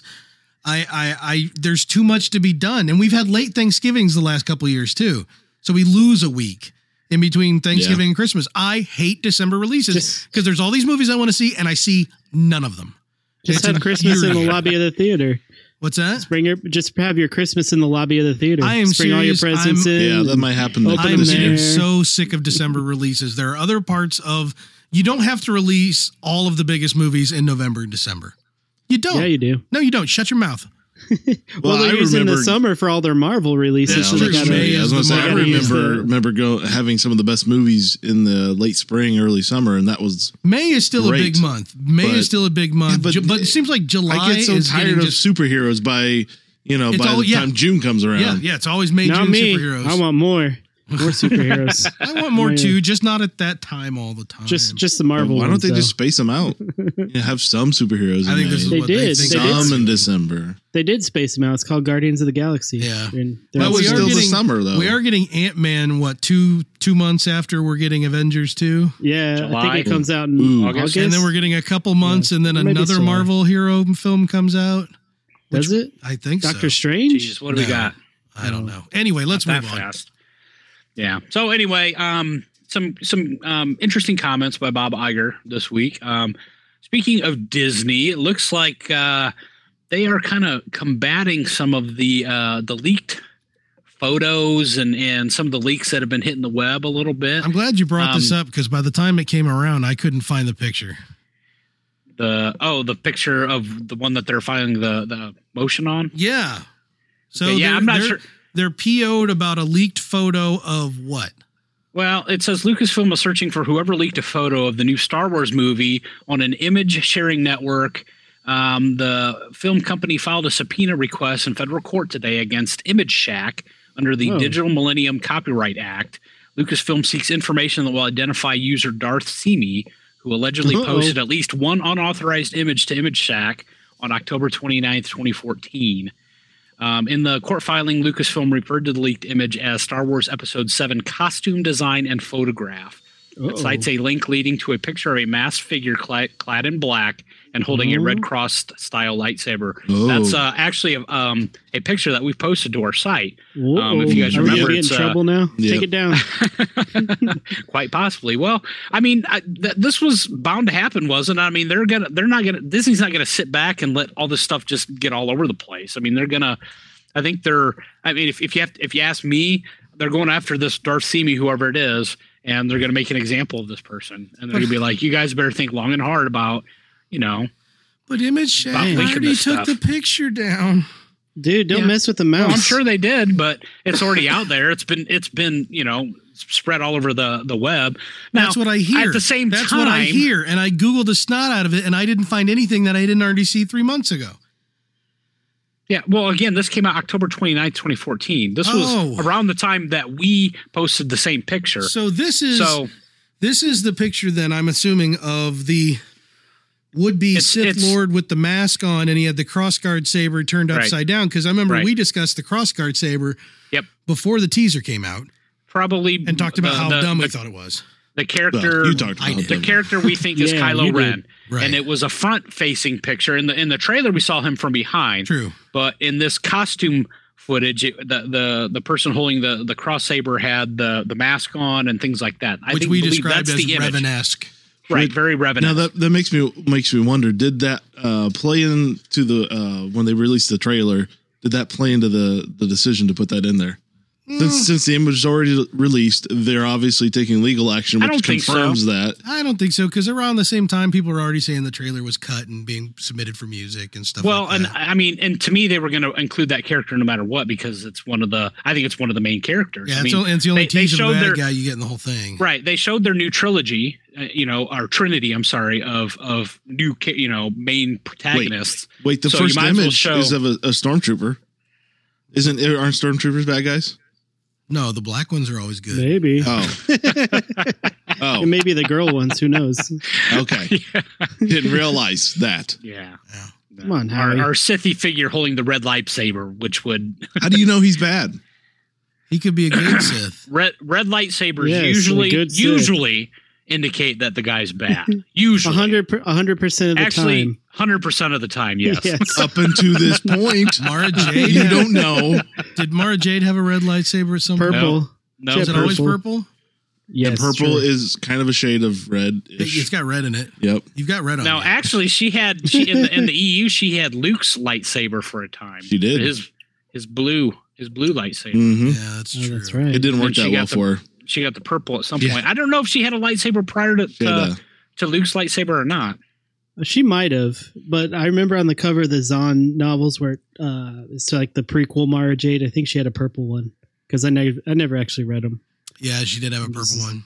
Speaker 2: I there's too much to be done. And we've had late Thanksgivings the last couple of years too. So we lose a week in between Thanksgiving and Christmas. I hate December releases because there's all these movies I want to see and I see none of them.
Speaker 4: Just have Christmas in the lobby of the theater.
Speaker 2: What's that?
Speaker 4: Just have your Christmas in the lobby of the theater.
Speaker 2: I am
Speaker 4: Spring
Speaker 2: serious.
Speaker 4: all your presents in.
Speaker 3: Yeah, that might happen.
Speaker 2: I'm so sick of December releases. There are other parts of you don't have to release all of the biggest movies in November and December. You don't.
Speaker 4: Yeah, you do.
Speaker 2: No, you don't. Shut your mouth.
Speaker 4: Well, they're using the summer for all their Marvel releases.
Speaker 3: I remember having some of the best movies in the late spring, early summer, and that was
Speaker 2: May is still a big month. May is still a big month, but it seems like July.
Speaker 3: I get so tired of superheroes by the time June comes around.
Speaker 2: Yeah, it's always May, June superheroes.
Speaker 4: I want more superheroes.
Speaker 2: I want more too, just not at that time all the time.
Speaker 4: Just the Marvel.
Speaker 3: Why don't they just space them out? Have some superheroes.
Speaker 2: I think this is what they did.
Speaker 3: Some in December.
Speaker 4: They did space them out. It's called Guardians of the Galaxy.
Speaker 2: Yeah,
Speaker 3: but we are getting the summer though.
Speaker 2: We are getting Ant-Man. What 2 months after we're getting Avengers 2?
Speaker 4: Yeah, July. I think it comes out in August,
Speaker 2: and then we're getting a couple months, and then another Marvel hero film comes out.
Speaker 4: Does it?
Speaker 2: I think
Speaker 4: Doctor Strange.
Speaker 5: Jesus, what do we got?
Speaker 2: I don't know. Anyway, let's move on.
Speaker 5: Fast. Yeah. So anyway, some interesting comments by Bob Iger this week. Speaking of Disney, it looks like they are kind of combating some of the leaked photos and some of the leaks that have been hitting the web a little bit.
Speaker 2: I'm glad you brought this up because by the time it came around, I couldn't find the picture.
Speaker 5: The picture of the one that they're filing the motion on.
Speaker 2: Yeah. So
Speaker 5: I'm not sure.
Speaker 2: They're PO'd about a leaked photo of what?
Speaker 5: Well, it says Lucasfilm is searching for whoever leaked a photo of the new Star Wars movie on an image sharing network. The film company filed a subpoena request in federal court today against Image Shack under the Digital Millennium Copyright Act. Lucasfilm seeks information that will identify user Darth Simi, who allegedly posted at least one unauthorized image to Image Shack on October 29th, 2014. In the court filing, Lucasfilm referred to the leaked image as Star Wars Episode 7 costume design and photograph. It cites a link leading to a picture of a masked figure clad in black and holding a Red Cross-style lightsaber. That's actually a picture that we posted to our site. If you guys remember,
Speaker 4: it's in trouble now. Take it down.
Speaker 5: Quite possibly. Well, I mean, this was bound to happen, wasn't it? I mean, Disney's not gonna sit back and let all this stuff just get all over the place. I mean, if you ask me, they're going after this Darth Simi, whoever it is, and they're going to make an example of this person. And they're going to be like, you guys better think long and hard about,
Speaker 2: But Image Shack already took the picture down.
Speaker 4: Dude, don't mess with the mouse.
Speaker 5: Well, I'm sure they did, but it's already out there. It's been spread all over the web. Now,
Speaker 2: that's what I hear.
Speaker 5: At the same time,
Speaker 2: that's what I hear. And I Googled the snot out of it, and I didn't find anything that I didn't already see 3 months ago.
Speaker 5: Yeah, well, again, this came out October 29th, 2014. This was around the time that we posted the same picture.
Speaker 2: So this is the picture then, I'm assuming, of the would-be Sith Lord with the mask on, and he had the crossguard saber turned upside down, because I remember we discussed the crossguard saber before the teaser came out.
Speaker 5: probably
Speaker 2: and talked about how dumb we thought it was.
Speaker 5: The character,
Speaker 3: the
Speaker 5: character we think is Kylo Ren,
Speaker 2: right.
Speaker 5: And it was a front-facing picture. In the trailer, we saw him from behind.
Speaker 2: True,
Speaker 5: but in this costume footage, the person holding the cross saber had the mask on and things like that.
Speaker 2: Which we described as Revan-esque.
Speaker 5: Right, very Revan-esque.
Speaker 3: Now that makes me wonder. Did that play into the when they released the trailer? Did that play into the decision to put that in there? Since the image is already released, they're obviously taking legal action, which confirms that.
Speaker 2: I don't think so, because around the same time, people were already saying the trailer was cut and being submitted for music and stuff.
Speaker 5: Well,
Speaker 2: like that.
Speaker 5: and I mean, and to me, they were going to include that character no matter what, because it's I think it's one of the main characters.
Speaker 2: Yeah,
Speaker 5: I mean,
Speaker 2: it's the only teaser of the bad guy you get in the whole thing.
Speaker 5: Right. They showed their new trilogy, or trinity, I'm sorry, of new, main protagonists.
Speaker 3: Wait, the first image is of a stormtrooper. Aren't stormtroopers bad guys?
Speaker 2: No, the black ones are always good.
Speaker 4: Maybe.
Speaker 3: Oh.
Speaker 4: And maybe the girl ones. Who knows?
Speaker 3: Okay. Yeah. Didn't realize that.
Speaker 5: Yeah.
Speaker 4: Come on, Harry.
Speaker 5: Our Sithy figure holding the red lightsaber, which would...
Speaker 3: How do you know he's bad?
Speaker 2: He could be a good Sith.
Speaker 5: Red lightsabers usually indicate that the guy's bad. Usually.
Speaker 4: 100% of the
Speaker 5: time. 100% of the time, yes.
Speaker 3: Up until this point.
Speaker 2: Mara Jade.
Speaker 3: You don't know.
Speaker 2: Did Mara Jade have a red lightsaber at some point?
Speaker 4: Purple.
Speaker 5: No.
Speaker 2: Is it always purple?
Speaker 4: Yes.
Speaker 3: And purple is kind of a shade of red.
Speaker 2: It's got red in it.
Speaker 3: Yep.
Speaker 2: You've got red on it.
Speaker 5: No, actually, in the EU, she had Luke's lightsaber for a time.
Speaker 3: She did.
Speaker 5: His blue lightsaber.
Speaker 3: Mm-hmm.
Speaker 2: Yeah, that's true.
Speaker 4: That's right.
Speaker 3: It didn't work that well for her.
Speaker 5: She got the purple at some point. I don't know if she had a lightsaber prior to Luke's lightsaber or not.
Speaker 4: She might have, but I remember on the cover of the Zahn novels where it's like the prequel Mara Jade. I think she had a purple one because I never actually read them.
Speaker 2: Yeah, she did have a purple one.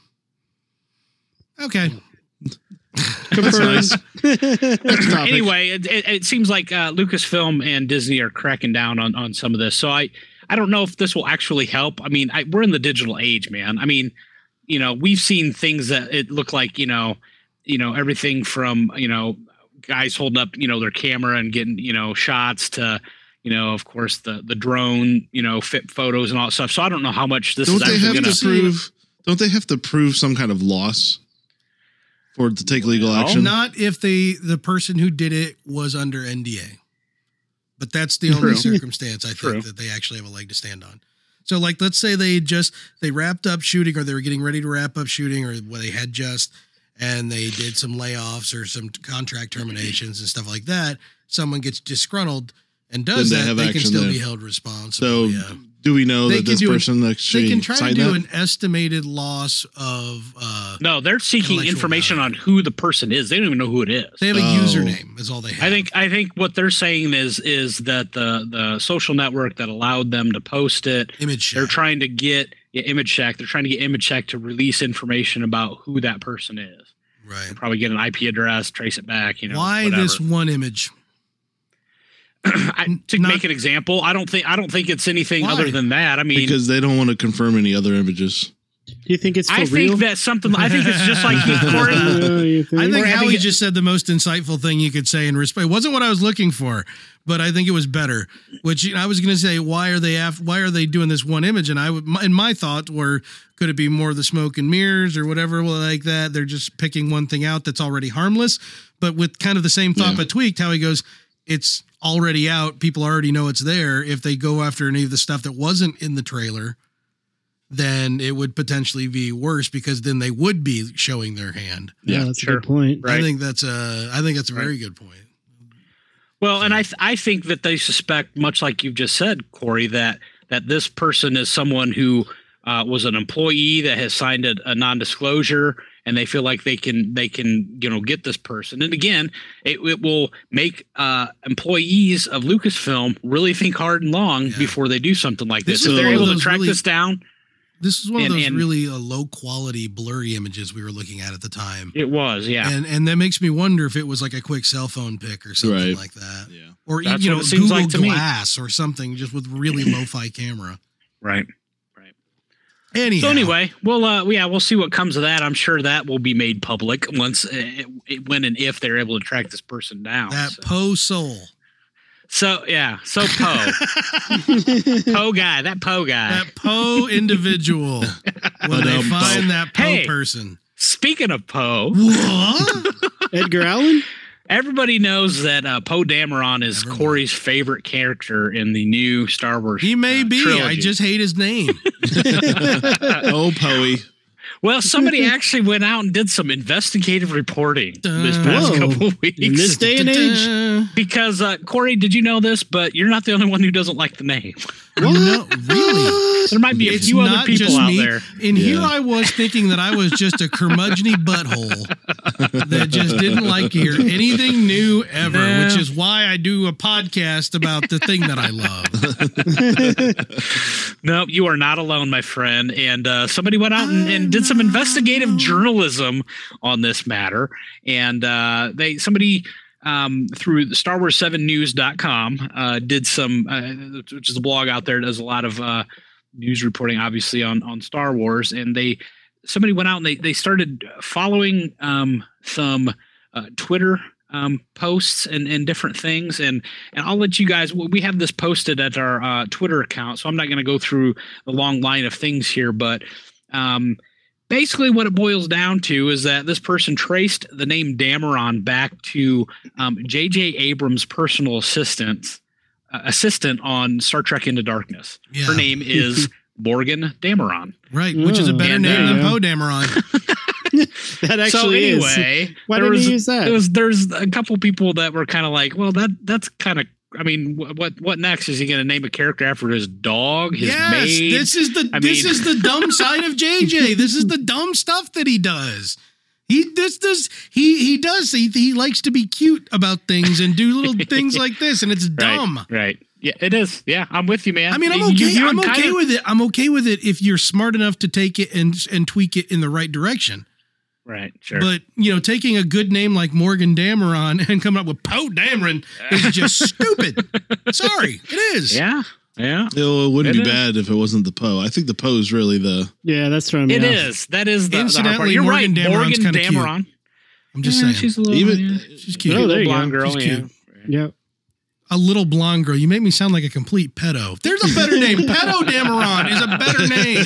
Speaker 2: Okay.
Speaker 3: That's nice.
Speaker 5: Anyway, it seems like Lucasfilm and Disney are cracking down on some of this. So I don't know if this will actually help. I mean, we're in the digital age, man. I mean, we've seen things that it look like, everything from, guys holding up, their camera and getting, shots to, of course, the drone, fit photos and all that stuff. So I don't know how much this is actually going to prove.
Speaker 3: Don't they have to prove some kind of loss for it to take legal action?
Speaker 2: Not if the person who did it was under NDA. But that's the only circumstance I think that they actually have a leg to stand on. So, like, let's say they wrapped up shooting, or they were getting ready to wrap up shooting, or they had and they did some layoffs or some contract terminations and stuff like that. Someone gets disgruntled and does that, they can still be held responsible.
Speaker 3: So, do we know that this person actually
Speaker 2: they can try to do
Speaker 3: that?
Speaker 2: an estimated loss of
Speaker 5: no, they're seeking information on who the person is. They don't even know who it is.
Speaker 2: They have a username is all they have.
Speaker 5: I think what they're saying is that the social network that allowed them to post it, they're trying to get Image Shack. They're trying to get Image Shack to release information about who that person is.
Speaker 2: Right.
Speaker 5: And probably get an IP address, trace it back.
Speaker 2: Why
Speaker 5: whatever.
Speaker 2: This one image?
Speaker 5: Make an example, I don't think it's anything other than that. I mean,
Speaker 3: because they don't want to confirm any other images.
Speaker 4: Do you think it's for real?
Speaker 5: I think that's something. I think it's just like Corey.
Speaker 2: I think Howie just said the most insightful thing you could say in response. It wasn't what I was looking for, but I think it was better. Which I was going to say, why are they doing this one image? And my thought were, could it be more of the smoke and mirrors or whatever like that? They're just picking one thing out that's already harmless, but with kind of the same thought but tweaked. How he goes, it's already out. People already know it's there. If they go after any of the stuff that wasn't in the trailer, then it would potentially be worse because then they would be showing their hand.
Speaker 4: Yeah, that's a good point.
Speaker 2: Right. I think that's a very good point.
Speaker 5: Well, and I think that they suspect, much like you've just said, Corey, that this person is someone who was an employee that has signed a non-disclosure, and they feel like they can get this person. And again, it will make employees of Lucasfilm really think hard and long before they do something like this. If they're able to track this down.
Speaker 2: This is one of those really low quality blurry images we were looking at the time.
Speaker 5: It was, yeah.
Speaker 2: And that makes me wonder if it was like a quick cell phone pic or something like that.
Speaker 3: Yeah.
Speaker 2: Or Google Glass or something just with really lo-fi camera.
Speaker 5: Right.
Speaker 2: Anyhow.
Speaker 5: So anyway, we'll see what comes of that. I'm sure that will be made public once when and if they're able to track this person down.
Speaker 2: That Poe Soul.
Speaker 5: So Poe. Poe guy, that
Speaker 2: Poe individual. When they find that Poe person.
Speaker 5: Speaking of Poe.
Speaker 2: What?
Speaker 4: Edgar Allan?
Speaker 5: Everybody knows that Poe Dameron is Corey's favorite character in the new Star Wars.
Speaker 2: He may be.
Speaker 5: Trilogy.
Speaker 2: I just hate his name.
Speaker 3: Oh, Poe.
Speaker 5: Well, somebody actually went out and did some investigative reporting this past couple of weeks.
Speaker 4: In this day and age.
Speaker 5: Because, Corey, did you know this? But you're not the only one who doesn't like the name.
Speaker 2: No, really?
Speaker 5: There might be a few other people out there.
Speaker 2: And here I was thinking that I was just a curmudgeony butthole that just didn't like to hear anything new ever, which is why I do a podcast about the thing that I love.
Speaker 5: No, you are not alone, my friend. And somebody went out and did some investigative journalism on this matter. And somebody through the StarWars7News.com did some, which is a blog out there that does a lot of news reporting, obviously, on Star Wars. And somebody went out and they started following some Twitter posts and different things. And I'll let you guys, we have this posted at our Twitter account, so I'm not going to go through the long line of things here, but basically what it boils down to is that this person traced the name Dameron back to J.J. Abrams' personal assistant on Star Trek Into Darkness. Yeah. Her name is Morgan Dameron.
Speaker 2: Right, which is a better name than Poe Dameron.
Speaker 4: That actually
Speaker 5: is. Why didn't you use that? There's a couple people that were kind of like, well, that's kind of, I mean, what next? Is he going to name a character after his dog, his maid?
Speaker 2: This is the dumb side of JJ. This is the dumb stuff that he does. He likes to be cute about things and do little things like this, and it's dumb.
Speaker 5: Right. Yeah, it is. Yeah, I'm with you, man.
Speaker 2: I mean, I'm okay with it. I'm okay with it if you're smart enough to take it and tweak it in the right direction.
Speaker 5: Right, sure.
Speaker 2: But, taking a good name like Morgan Dameron and coming up with Poe Dameron is just stupid. Sorry, it is.
Speaker 5: Yeah.
Speaker 3: It wouldn't be bad if it wasn't the Poe. I think the Poe is really the...
Speaker 4: Yeah, that's from...
Speaker 5: It is. That is the hard part. You're
Speaker 2: Morgan
Speaker 5: right,
Speaker 2: Dameron's
Speaker 5: Morgan Dameron.
Speaker 2: Cute. I'm just saying.
Speaker 5: She's a little...
Speaker 2: She's cute.
Speaker 5: Oh, there you blonde girl,
Speaker 2: she's cute.
Speaker 4: Yep.
Speaker 2: A little blonde girl. You make me sound like a complete pedo. There's a better name. Pedo Dameron is a better name.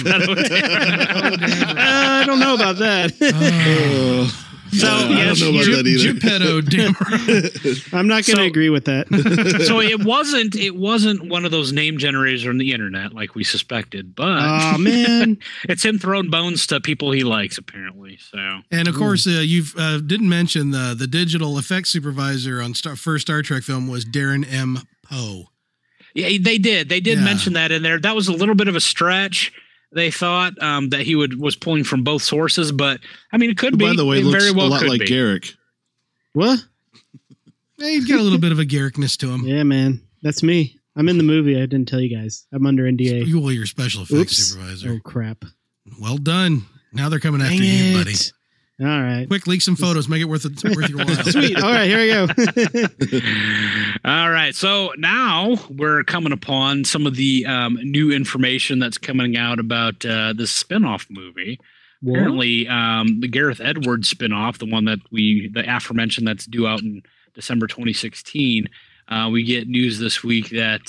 Speaker 4: I don't know about that.
Speaker 5: So yes,
Speaker 3: I don't know about that either.
Speaker 2: Pedo Dameron.
Speaker 4: I'm not going to agree with that.
Speaker 5: So it wasn't one of those name generators on the internet like we suspected, but
Speaker 4: oh man,
Speaker 5: it's him throwing bones to people he likes apparently. So
Speaker 2: and of course you've didn't mention the digital effects supervisor on first Star Trek film was Darren M. Poe.
Speaker 5: Yeah, they did mention that in there. That was a little bit of a stretch. They thought that he was pulling from both sources, but I mean, it could be.
Speaker 3: By the way, it looks
Speaker 5: very well
Speaker 3: a lot like Garrick.
Speaker 4: What?
Speaker 2: Yeah, he's got a little bit of a Garrickness to him.
Speaker 4: Yeah, man, that's me. I'm in the movie. I didn't tell you guys. I'm under NDA.
Speaker 2: You're special effects supervisor.
Speaker 4: Oh crap!
Speaker 2: Well done. Now they're coming after you, buddy.
Speaker 4: All right.
Speaker 2: Quick, leak some photos. Make it worth your while.
Speaker 4: Sweet. All right, here we go.
Speaker 5: All right. So now we're coming upon some of the new information that's coming out about this spinoff movie. What? Apparently, the Gareth Edwards spinoff, the one that the aforementioned that's due out in December 2016. We get news this week that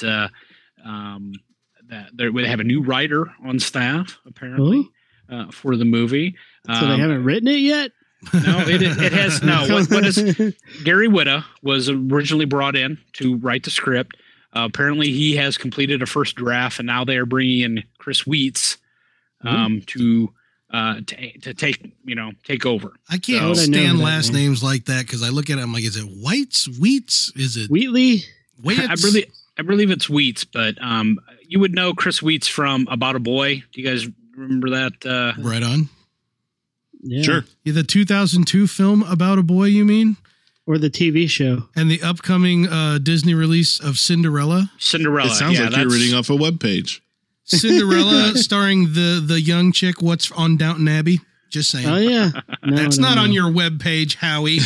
Speaker 5: they have a new writer on staff, apparently, for the movie.
Speaker 4: So they haven't written it yet?
Speaker 5: No, it has no. What is Gary Whitta was originally brought in to write the script. Apparently, he has completed a first draft, and now they are bringing in Chris Weitz to take over.
Speaker 2: I can't stand last names like that because I look at it, I'm like, is it Wheats? Is it
Speaker 4: Wheatley?
Speaker 5: I believe it's Weitz, but you would know Chris Weitz from About a Boy. Do you guys remember that?
Speaker 2: Right on.
Speaker 4: Yeah.
Speaker 3: Sure.
Speaker 2: Yeah, the 2002 film About a Boy, you mean?
Speaker 4: Or the TV show.
Speaker 2: And the upcoming Disney release of Cinderella.
Speaker 3: It sounds like you're reading off a webpage.
Speaker 2: Cinderella starring the young chick, what's on Downton Abbey? Just saying.
Speaker 4: Oh, yeah.
Speaker 2: That's not on your webpage, Howie.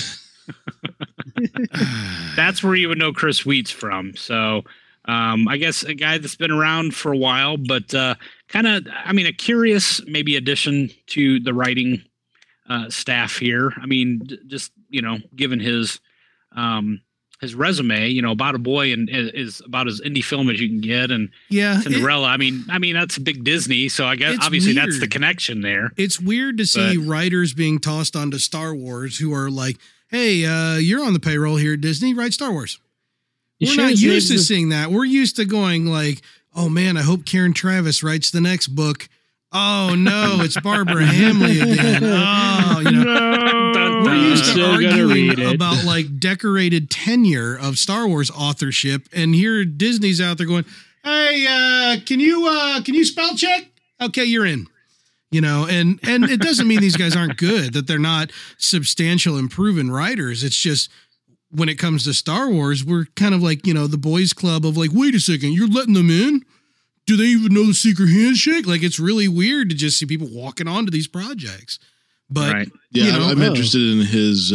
Speaker 5: That's where you would know Chris Weitz from. So I guess a guy that's been around for a while, but a curious maybe addition to the writing staff here. I mean, just, given his his resume, About a Boy and is about as indie film as you can get. And Cinderella, I mean, that's big Disney. So I guess obviously weird. That's the connection there.
Speaker 2: It's weird to see writers being tossed onto Star Wars who are like, hey, you're on the payroll here at Disney, write Star Wars. We're not used to seeing that. We're used to going like, oh man, I hope Karen Traviss writes the next book. Oh no, it's Barbara Hamley again. Oh, we're used to arguing about like decorated tenure of Star Wars authorship, and here Disney's out there going, "Hey, can you spell check? Okay, you're in." And it doesn't mean these guys aren't good, that they're not substantial and proven writers. It's just when it comes to Star Wars, we're kind of like the boys club of like, wait a second, you're letting them in? Do they even know the secret handshake? Like, it's really weird to just see people walking onto these projects. But
Speaker 3: I'm interested in his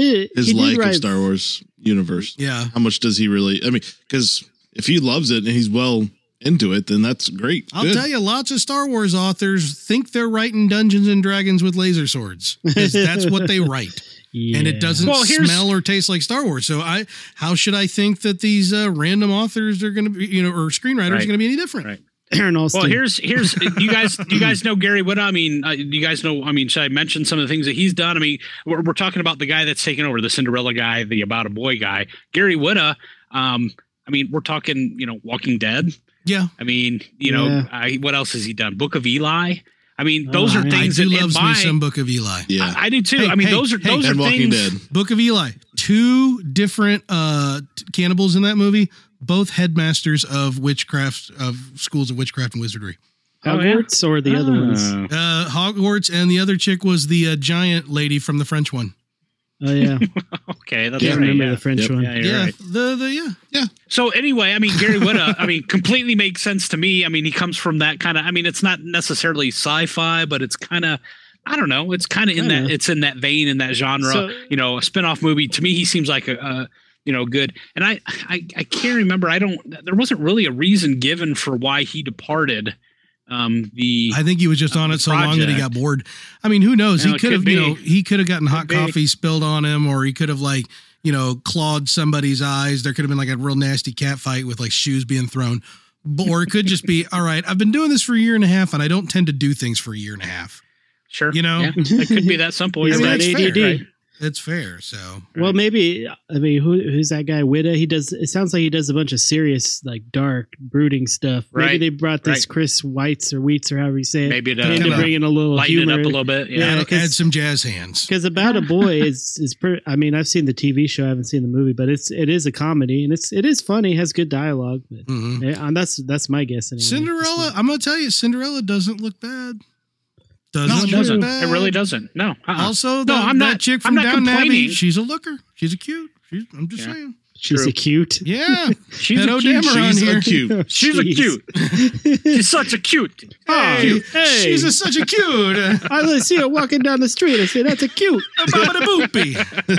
Speaker 3: of Star Wars universe.
Speaker 2: Yeah,
Speaker 3: how much does he really? I mean, because if he loves it and he's well into it, then that's great.
Speaker 2: I'll tell you, lots of Star Wars authors think they're writing Dungeons and Dragons with laser swords. That's what they write. Yeah. And it doesn't smell or taste like Star Wars. So how should I think that these random authors are going to be, or screenwriters are going to be any different?
Speaker 5: Right. Aaron Alston. Well, here's you guys know Gary Whitta? I mean, do you guys know? I mean, should I mention some of the things that he's done? I mean, we're talking about the guy that's taken over, the Cinderella guy, the About a Boy guy, Gary Whitta. I mean, we're talking, Walking Dead.
Speaker 2: Yeah.
Speaker 5: I mean, what else has he done? Book of Eli. I mean, those are things that
Speaker 2: loves me some Book of Eli.
Speaker 5: Yeah, I do too. Hey, I mean, those are
Speaker 3: Walking
Speaker 5: things.
Speaker 3: Dead.
Speaker 2: Book of Eli. 2 different cannibals in that movie, both headmasters of schools of witchcraft and wizardry.
Speaker 4: Hogwarts or the other ones?
Speaker 2: Hogwarts, and the other chick was the giant lady from the French one.
Speaker 4: Oh yeah.
Speaker 5: Okay, that's right.
Speaker 4: I remember the French one.
Speaker 5: Yeah,
Speaker 2: right.
Speaker 5: Yeah. So anyway, I mean, Gary Whitta, I mean, completely makes sense to me. I mean, he comes from that kind of. I mean, it's not necessarily sci-fi, but it's kind of. I don't know. It's kind of in that. It's in that vein, in that genre. So, a spinoff movie. To me, he seems like a good. And I can't remember. There wasn't really a reason given for why he departed.
Speaker 2: I think he was just on it so long that he got bored. I mean, who knows? He could have, he could have gotten hot coffee spilled on him, or he could have clawed somebody's eyes. There could have been like a real nasty cat fight with like shoes being thrown, or it could just be, all right, I've been doing this for a year and a half, and I don't tend to do things for a year and a half.
Speaker 5: Sure, it could be that simple.
Speaker 2: He's
Speaker 5: got
Speaker 2: ADD. Right? It's fair. So,
Speaker 4: well, maybe, I mean, who's that guy? Whitta? It sounds like he does a bunch of serious, like dark, brooding stuff. Maybe they brought this Chris Weitz or however you say it.
Speaker 5: Maybe to
Speaker 4: bring in a little humor.
Speaker 5: It up a little bit. Yeah,
Speaker 2: add some jazz hands.
Speaker 4: Because About a Boy is I mean, I've seen the TV show, I haven't seen the movie, but it is a comedy, and it is funny, has good dialogue. But that's my guess. Anyway.
Speaker 2: Cinderella, I'm gonna tell you, Cinderella doesn't look bad.
Speaker 5: It doesn't. It really doesn't. No.
Speaker 2: Also, that chick from Downton Abbey, she's a looker. She's a cute. I'm just saying.
Speaker 4: She's a cute.
Speaker 2: Yeah.
Speaker 5: She's a cute. She's a cute. She's such a cute.
Speaker 2: Hey. She's such a cute.
Speaker 4: I see her walking down the street. I say, that's a cute.
Speaker 2: Bada boopy.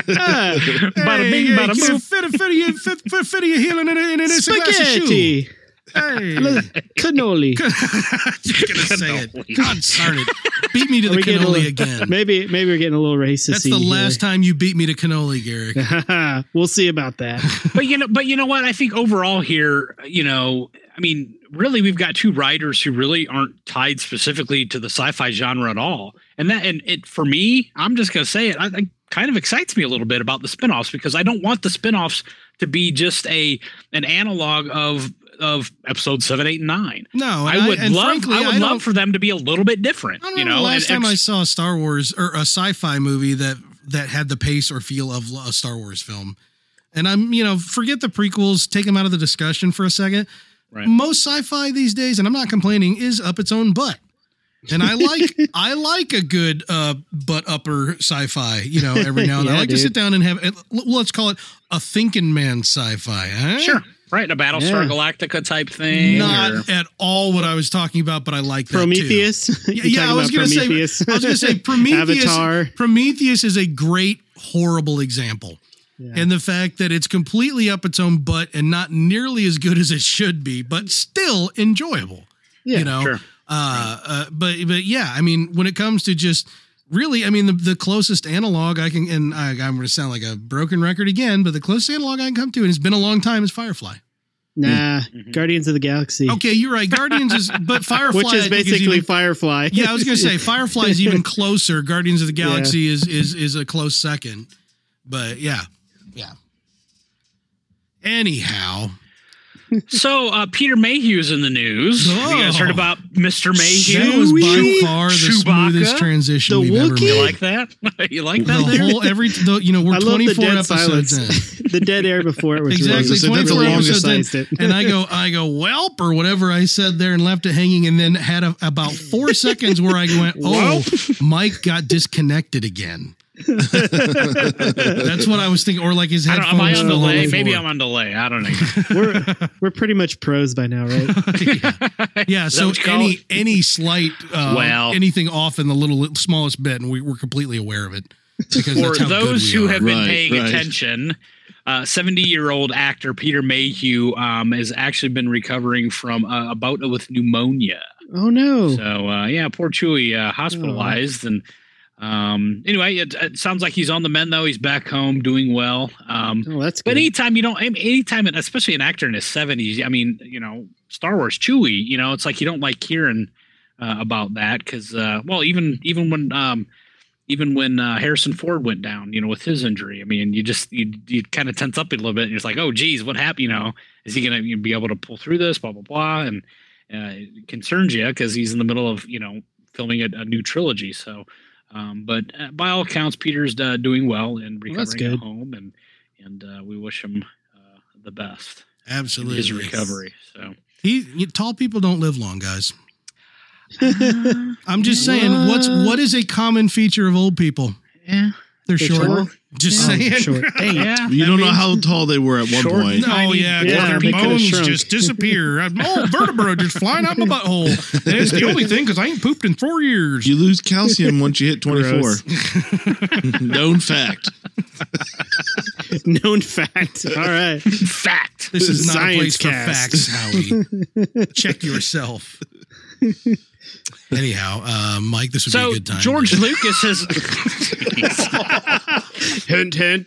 Speaker 5: Bada bing, bada boop.
Speaker 2: Fit of your healing in a
Speaker 4: spaghetti.
Speaker 2: Hey,
Speaker 4: cannoli.
Speaker 2: Just gonna say it. God darn it! Beat me to the cannoli again.
Speaker 4: Maybe we're getting a little racist.
Speaker 2: That's the last time you beat me to cannoli, Garrick.
Speaker 4: We'll see about that.
Speaker 5: But you know what? I think overall here, I mean, really, we've got 2 writers who really aren't tied specifically to the sci-fi genre at all. And it for me, I'm just gonna say it. I kind of excites me a little bit about the spinoffs, because I don't want the spinoffs to be just an analog of episodes 7, 8, and 9.
Speaker 2: No,
Speaker 5: I would love for them to be a little bit different.
Speaker 2: The last time I saw a Star Wars or a sci-fi movie that had the pace or feel of a Star Wars film. And forget the prequels, take them out of the discussion for a second. Right. Most sci-fi these days, and I'm not complaining, is up its own butt. And I like a good butt upper sci-fi, every now and then. I like to sit down and have, let's call it a thinking man sci-fi. Huh?
Speaker 5: Sure. Right, a Battlestar Galactica type thing.
Speaker 2: Not at all what I was talking about, but I like that
Speaker 4: Prometheus.
Speaker 2: Too. Yeah, I was going to say Prometheus.
Speaker 4: Avatar.
Speaker 2: Prometheus is a great, horrible example. Yeah. And the fact that it's completely up its own butt and not nearly as good as it should be, but still enjoyable.
Speaker 5: Yeah, sure.
Speaker 2: But yeah, I mean, when it comes to just really, I mean, the closest analog I can, and I'm going to sound like a broken record again, but the closest analog I can come to, and it's been a long time, is Firefly.
Speaker 4: Nah, Guardians of the Galaxy.
Speaker 2: Okay, you're right. Guardians is, but Firefly,
Speaker 4: which is basically Firefly.
Speaker 2: Yeah, I was going to say Firefly is even closer. Guardians of the Galaxy is a close second. But yeah. Anyhow.
Speaker 5: So Peter Mayhew's in the news. Have you guys heard about Mr. Mayhew?
Speaker 2: That was by far the smoothest transition we've ever made.
Speaker 5: You like that? You like that?
Speaker 2: We're 24 episodes in.
Speaker 4: The dead air before it was
Speaker 2: exactly 24 episodes in. And I go, whelp, or whatever I said there, and left it hanging, and then had about 4 seconds where I went, Mike got disconnected again. That's what I was thinking, or like his headphones.
Speaker 5: Am I on delay? Maybe I'm on delay. I don't know.
Speaker 4: We're pretty much pros by now, right?
Speaker 2: Yeah. So any slight anything off in the smallest bit, and we're completely aware of it.
Speaker 5: For those who have been paying attention, 70-year-old actor Peter Mayhew has actually been recovering from a bout with pneumonia.
Speaker 4: Oh no!
Speaker 5: So poor Chewie hospitalized and. Anyway, it sounds like he's on the mend though. He's back home doing well.
Speaker 4: That's good.
Speaker 5: But anytime, especially an actor in his 70s, I mean, Star Wars Chewie, it's like you don't like hearing about that because, even when Harrison Ford went down, with his injury, I mean, you kind of tense up a little bit and you're like, oh geez, what happened? Is he going to be able to pull through this? Blah, blah, blah. And it concerns you because he's in the middle of, filming a new trilogy. So, but by all accounts, Peter's doing well and recovering at home, and we wish him the best.
Speaker 2: Absolutely,
Speaker 5: in his recovery. So
Speaker 2: tall people don't live long, guys. I'm just saying, what is a common feature of old people?
Speaker 5: Yeah,
Speaker 2: they're short. Just saying.
Speaker 4: Short.
Speaker 3: Hey, you don't know how tall they were at one point.
Speaker 2: Oh yeah, their bones just disappear. Vertebra just flying out my butthole. And it's the only thing because I ain't pooped in 4 years.
Speaker 3: You lose calcium once you hit 24. Known fact.
Speaker 4: Known fact. All right.
Speaker 5: Fact.
Speaker 2: This is not a place for facts, Howie. Check yourself. Anyhow, Mike, this would be a good time.
Speaker 5: George Lucas has
Speaker 4: hint, hint.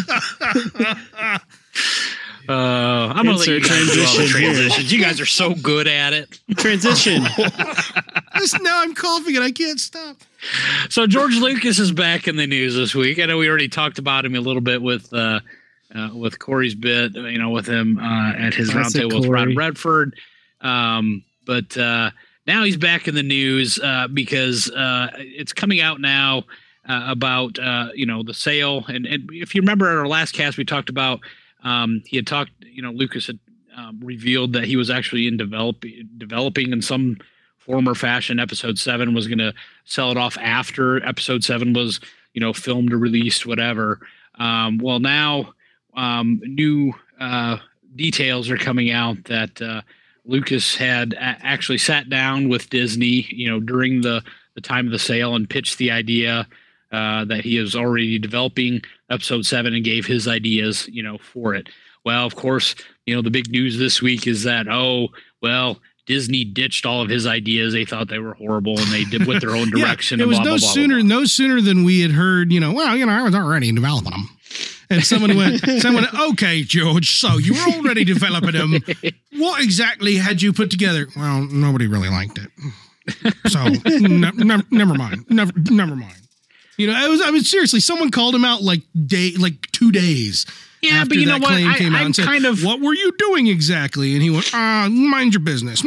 Speaker 5: I'm gonna let you guys do all the transitions. You guys are so good at it.
Speaker 4: Transition.
Speaker 2: Now I'm coughing and I can't stop.
Speaker 5: So George Lucas is back in the news this week. I know we already talked about him a little bit with Corey's bit, with him at his roundtable with Rod Redford. But now he's back in the news because it's coming out now about the sale. And if you remember our last cast, we talked about Lucas had revealed that he was actually in developing in some form or fashion. Episode 7 was going to sell it off after Episode 7 was filmed or released, whatever. Well, now new details are coming out that Lucas had actually sat down with Disney, during the time of the sale and pitched the idea that he is already developing Episode 7 and gave his ideas, for it. Well, of course, the big news this week is that, Disney ditched all of his ideas. They thought they were horrible and they went their own direction.
Speaker 2: It was no sooner than we had heard, I was already developing them. And someone went, okay, George, so you were already developing them. What exactly had you put together? Well, nobody really liked it. So never mind. Never mind. Seriously, someone called him out like 2 days.
Speaker 5: Yeah,
Speaker 2: after
Speaker 5: but you know
Speaker 2: that
Speaker 5: what?
Speaker 2: claim came out and said, what were you doing exactly? And he went, mind your business.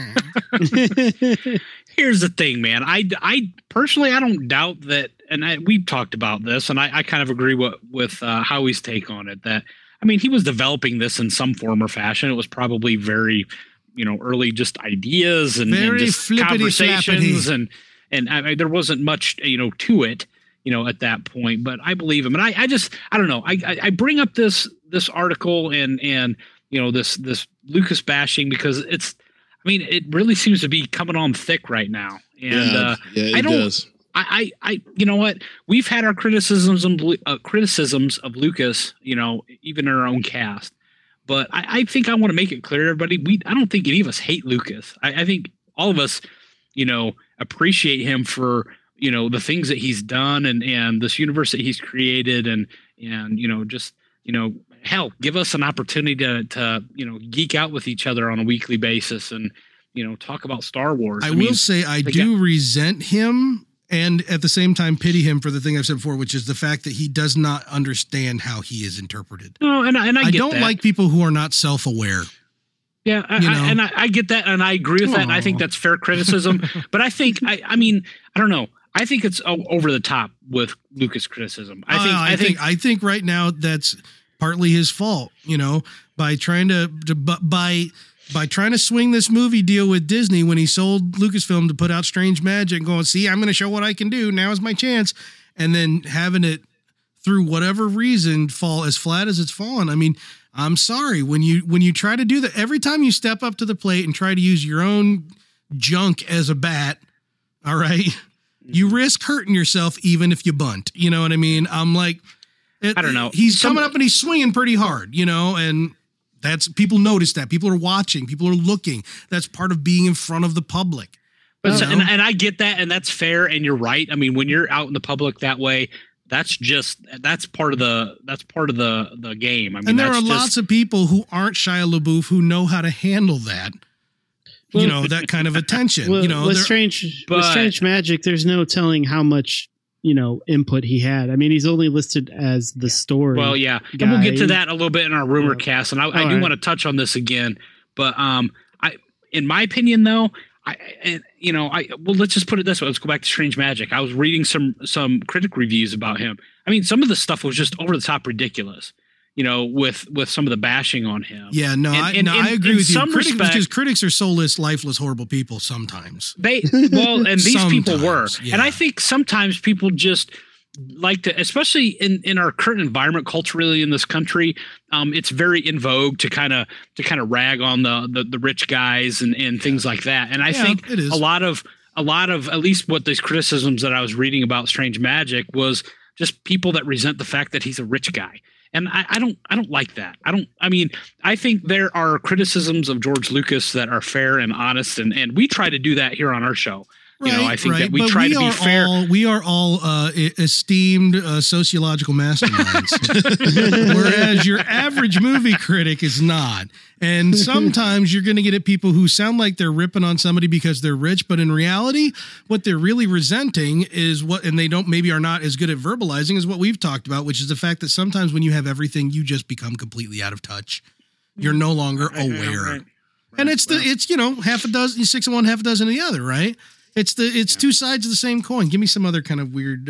Speaker 5: Here's the thing, man. I personally, I don't doubt that. And we've talked about this, and I kind of agree with Howie's take on it. That, he was developing this in some form or fashion. It was probably very, early just ideas and just conversations, and there wasn't much, to it, at that point. But I believe him, and I don't know. I bring up this article and this Lucas bashing because it really seems to be coming on thick right now, and
Speaker 3: it does.
Speaker 5: You know what? We've had our criticisms of Lucas, even in our own cast. But I think I want to make it clear to everybody, I don't think any of us hate Lucas. I think all of us, appreciate him for, the things that he's done and this universe that he's created and just hell, give us an opportunity to geek out with each other on a weekly basis and talk about Star Wars.
Speaker 2: I will say I do resent him and at the same time pity him for the thing I've said before, which is the fact that he does not understand how he is interpreted.
Speaker 5: No, and I
Speaker 2: don't like people who are not self-aware.
Speaker 5: Yeah, I get that, and I agree with that. And I think that's fair criticism. But I think, I mean, I don't know. I think it's over the top with Lucas criticism. I
Speaker 2: think right now that's partly his fault. By trying by trying to swing this movie deal with Disney when he sold Lucasfilm to put out Strange Magic and going, see, I'm going to show what I can do. Now is my chance. And then having it, through whatever reason, fall as flat as it's fallen. I mean, I'm sorry. When you try to do that, every time you step up to the plate and try to use your own junk as a bat, all right, you risk hurting yourself even if you bunt. You know what I mean? I'm like,
Speaker 5: I don't know.
Speaker 2: He's coming up and he's swinging pretty hard, and that's, people notice that. People are watching. People are looking. That's part of being in front of the public.
Speaker 5: But and I get that, and that's fair, and you're right. I mean, when you're out in the public that way, that's part of the game. I mean,
Speaker 2: and there are lots of people who aren't Shia LaBeouf who know how to handle that. That kind of attention.
Speaker 4: With Strange Magic, there's no telling how much input he had. I mean, he's only listed as the story.
Speaker 5: Well, yeah, guy. And we'll get to that a little bit in our rumor cast, and I do want to touch on this again. But in my opinion, though, let's just put it this way. Let's go back to Strange Magic. I was reading some critic reviews about him. I mean, some of the stuff was just over the top ridiculous. With some of the bashing on him.
Speaker 2: Yeah, no, I agree with you. Because critics are soulless, lifeless, horrible people sometimes.
Speaker 5: And these people were. Yeah. And I think sometimes people just like to, especially in our current environment culturally in this country, it's very in vogue to kind of rag on the rich guys and things like that. And I think a lot of at least what these criticisms that I was reading about Strange Magic was just people that resent the fact that he's a rich guy. And I don't like that. I think there are criticisms of George Lucas that are fair and honest, and we try to do that here on our show.
Speaker 2: Right,
Speaker 5: I think that we try to be fair.
Speaker 2: We are all esteemed sociological masterminds, whereas your average movie critic is not. And sometimes you're going to get at people who sound like they're ripping on somebody because they're rich, but in reality, what they're really resenting is and they maybe are not as good at verbalizing, is what we've talked about, which is the fact that sometimes when you have everything, you just become completely out of touch. You're no longer aware. Right. And it's half a dozen, 6 of one, half a dozen of the other, right? It's two sides of the same coin. Give me some other kind of weird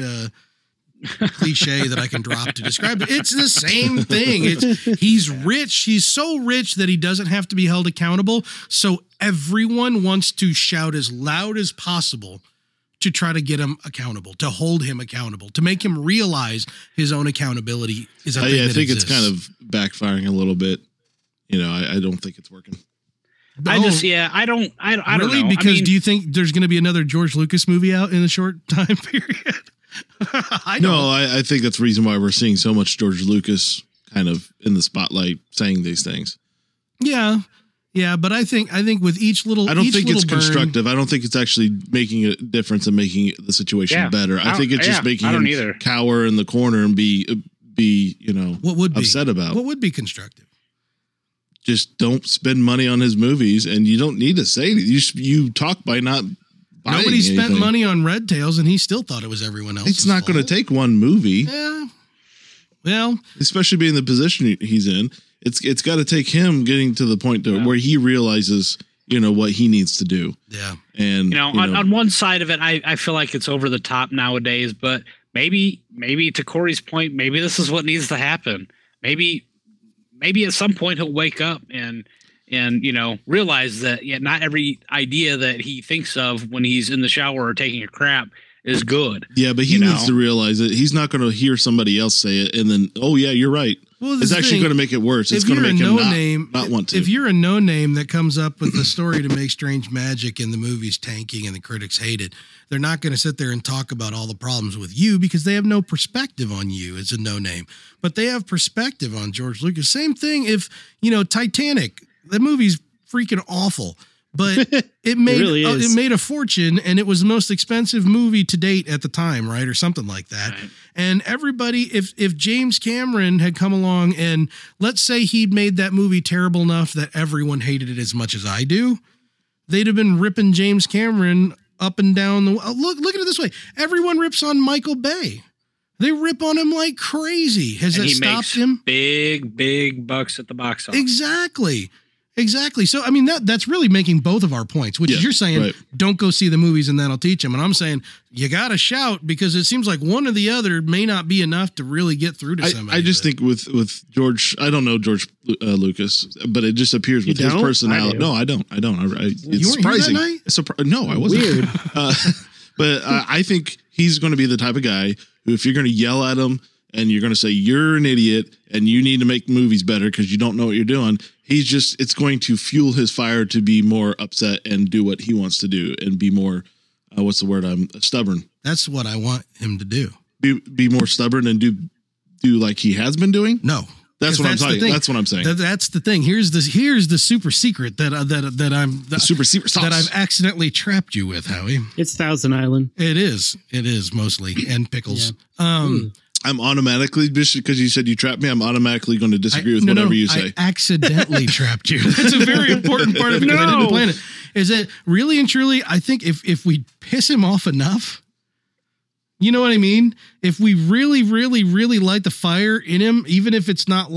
Speaker 2: cliche that I can drop to describe it. It's the same thing. He's rich. He's so rich that he doesn't have to be held accountable. So everyone wants to shout as loud as possible to try to get him accountable, to hold him accountable, to make him realize his own accountability is a thing that exists.
Speaker 3: It's kind of backfiring a little bit. I don't think it's working.
Speaker 5: I don't
Speaker 2: really know. Because do you think there's going to be another George Lucas movie out in a short time period?
Speaker 3: I think that's the reason why we're seeing so much George Lucas kind of in the spotlight saying these things.
Speaker 2: Yeah, but I think with each little,
Speaker 3: I don't think it's constructive. I don't think it's actually making a difference and making the situation better. I think it's just making him cower in the corner and be upset about.
Speaker 2: What would be constructive?
Speaker 3: Just don't spend money on his movies, and you don't need to say it. You talk by not buying
Speaker 2: Nobody spent anything. Money on Red Tails, and he still thought it was everyone else's
Speaker 3: It's not going to take one movie.
Speaker 2: Yeah. Well,
Speaker 3: especially being the position he's in, it's got to take him getting to the point where he realizes, what he needs to do.
Speaker 2: Yeah.
Speaker 3: And
Speaker 5: on one side of it, I feel like it's over the top nowadays, but maybe to Corey's point, maybe this is what needs to happen. Maybe at some point he'll wake up and realize that not every idea that he thinks of when he's in the shower or taking a crap is good.
Speaker 3: Yeah, but he needs to realize that he's not going to hear somebody else say it and then, oh yeah, you're right. Well, it's actually going to make it worse. It's going to make him not want to.
Speaker 2: If you're a no-name that comes up with a story to make Strange Magic and the movie's tanking and the critics hate it, they're not going to sit there and talk about all the problems with you because they have no perspective on you as a no-name. But they have perspective on George Lucas. Same thing if, Titanic, that movie's freaking awful. But it made a fortune, and it was the most expensive movie to date at the time, right? Or something like that. Right. And everybody, if James Cameron had come along and let's say he'd made that movie terrible enough that everyone hated it as much as I do, they'd have been ripping James Cameron up and down the look at it this way. Everyone rips on Michael Bay. They rip on him like crazy. Has that stopped him?
Speaker 5: Big bucks at the box office.
Speaker 2: Exactly. So, I mean, that's really making both of our points, which is you're saying, don't go see the movies and that'll teach them. And I'm saying, you got to shout because it seems like one or the other may not be enough to really get through to somebody.
Speaker 3: I just think with George, I don't know George Lucas, but it just appears with his personality. No, I don't. It's surprising. No, I wasn't. Weird. But I think he's going to be the type of guy who, if you're going to yell at him and you're going to say, you're an idiot and you need to make movies better because you don't know what you're doing, it's going to fuel his fire to be more upset and do what he wants to do and be more, stubborn.
Speaker 2: That's what I want him to do.
Speaker 3: Be more stubborn and do like he has been doing?
Speaker 2: No.
Speaker 3: That's what I'm saying. That's what I'm saying.
Speaker 2: That's the thing. Here's the super secret that I've accidentally trapped you with, Howie.
Speaker 4: It's Thousand Island.
Speaker 2: It is mostly, and pickles.
Speaker 3: Yeah. I'm automatically, because you said you trapped me, I'm automatically going to disagree with whatever you say.
Speaker 2: I accidentally trapped you. That's a very important part of it because I didn't plan it. Is that really and truly, I think if we piss him off enough, you know what I mean? If we really, really, really light the fire in him, even if it's not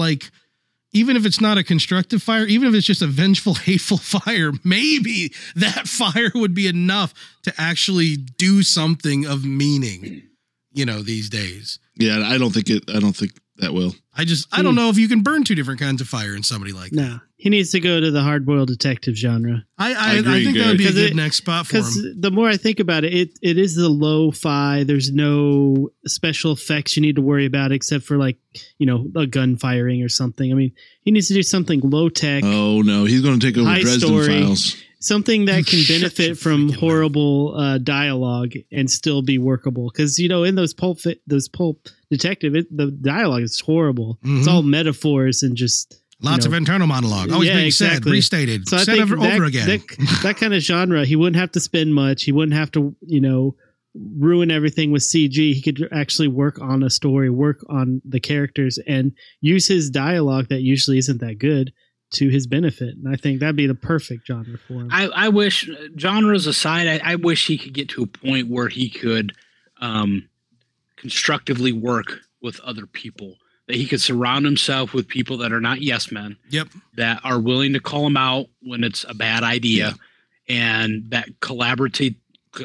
Speaker 2: a constructive fire, even if it's just a vengeful, hateful fire, maybe that fire would be enough to actually do something of meaning, these days.
Speaker 3: Yeah, I don't think that will.
Speaker 2: I don't know if you can burn two different kinds of fire in somebody like that.
Speaker 4: No, he needs to go to the hard-boiled detective genre.
Speaker 2: I think that would be a good next spot for him. Because
Speaker 4: the more I think about it, it is the lo-fi. There's no special effects you need to worry about except for a gun firing or something. I mean, he needs to do something low-tech.
Speaker 3: Oh, no. He's going to take over Dresden
Speaker 4: story,
Speaker 3: Files.
Speaker 4: Something that can benefit from horrible dialogue and still be workable. Because, in those pulp detective, the dialogue is horrible. Mm-hmm. It's all metaphors and just...
Speaker 2: Lots of internal monologue. Always being said, restated,
Speaker 4: so
Speaker 2: said over again.
Speaker 4: That kind of genre, he wouldn't have to spend much. He wouldn't have to, ruin everything with CG. He could actually work on a story, work on the characters, and use his dialogue that usually isn't that good to his benefit. And I think that'd be the perfect genre for him.
Speaker 5: I wish, genres aside, I wish he could get to a point where he could constructively work with other people. That he could surround himself with people that are not yes men.
Speaker 2: Yep.
Speaker 5: That are willing to call him out when it's a bad idea, and that collaboratively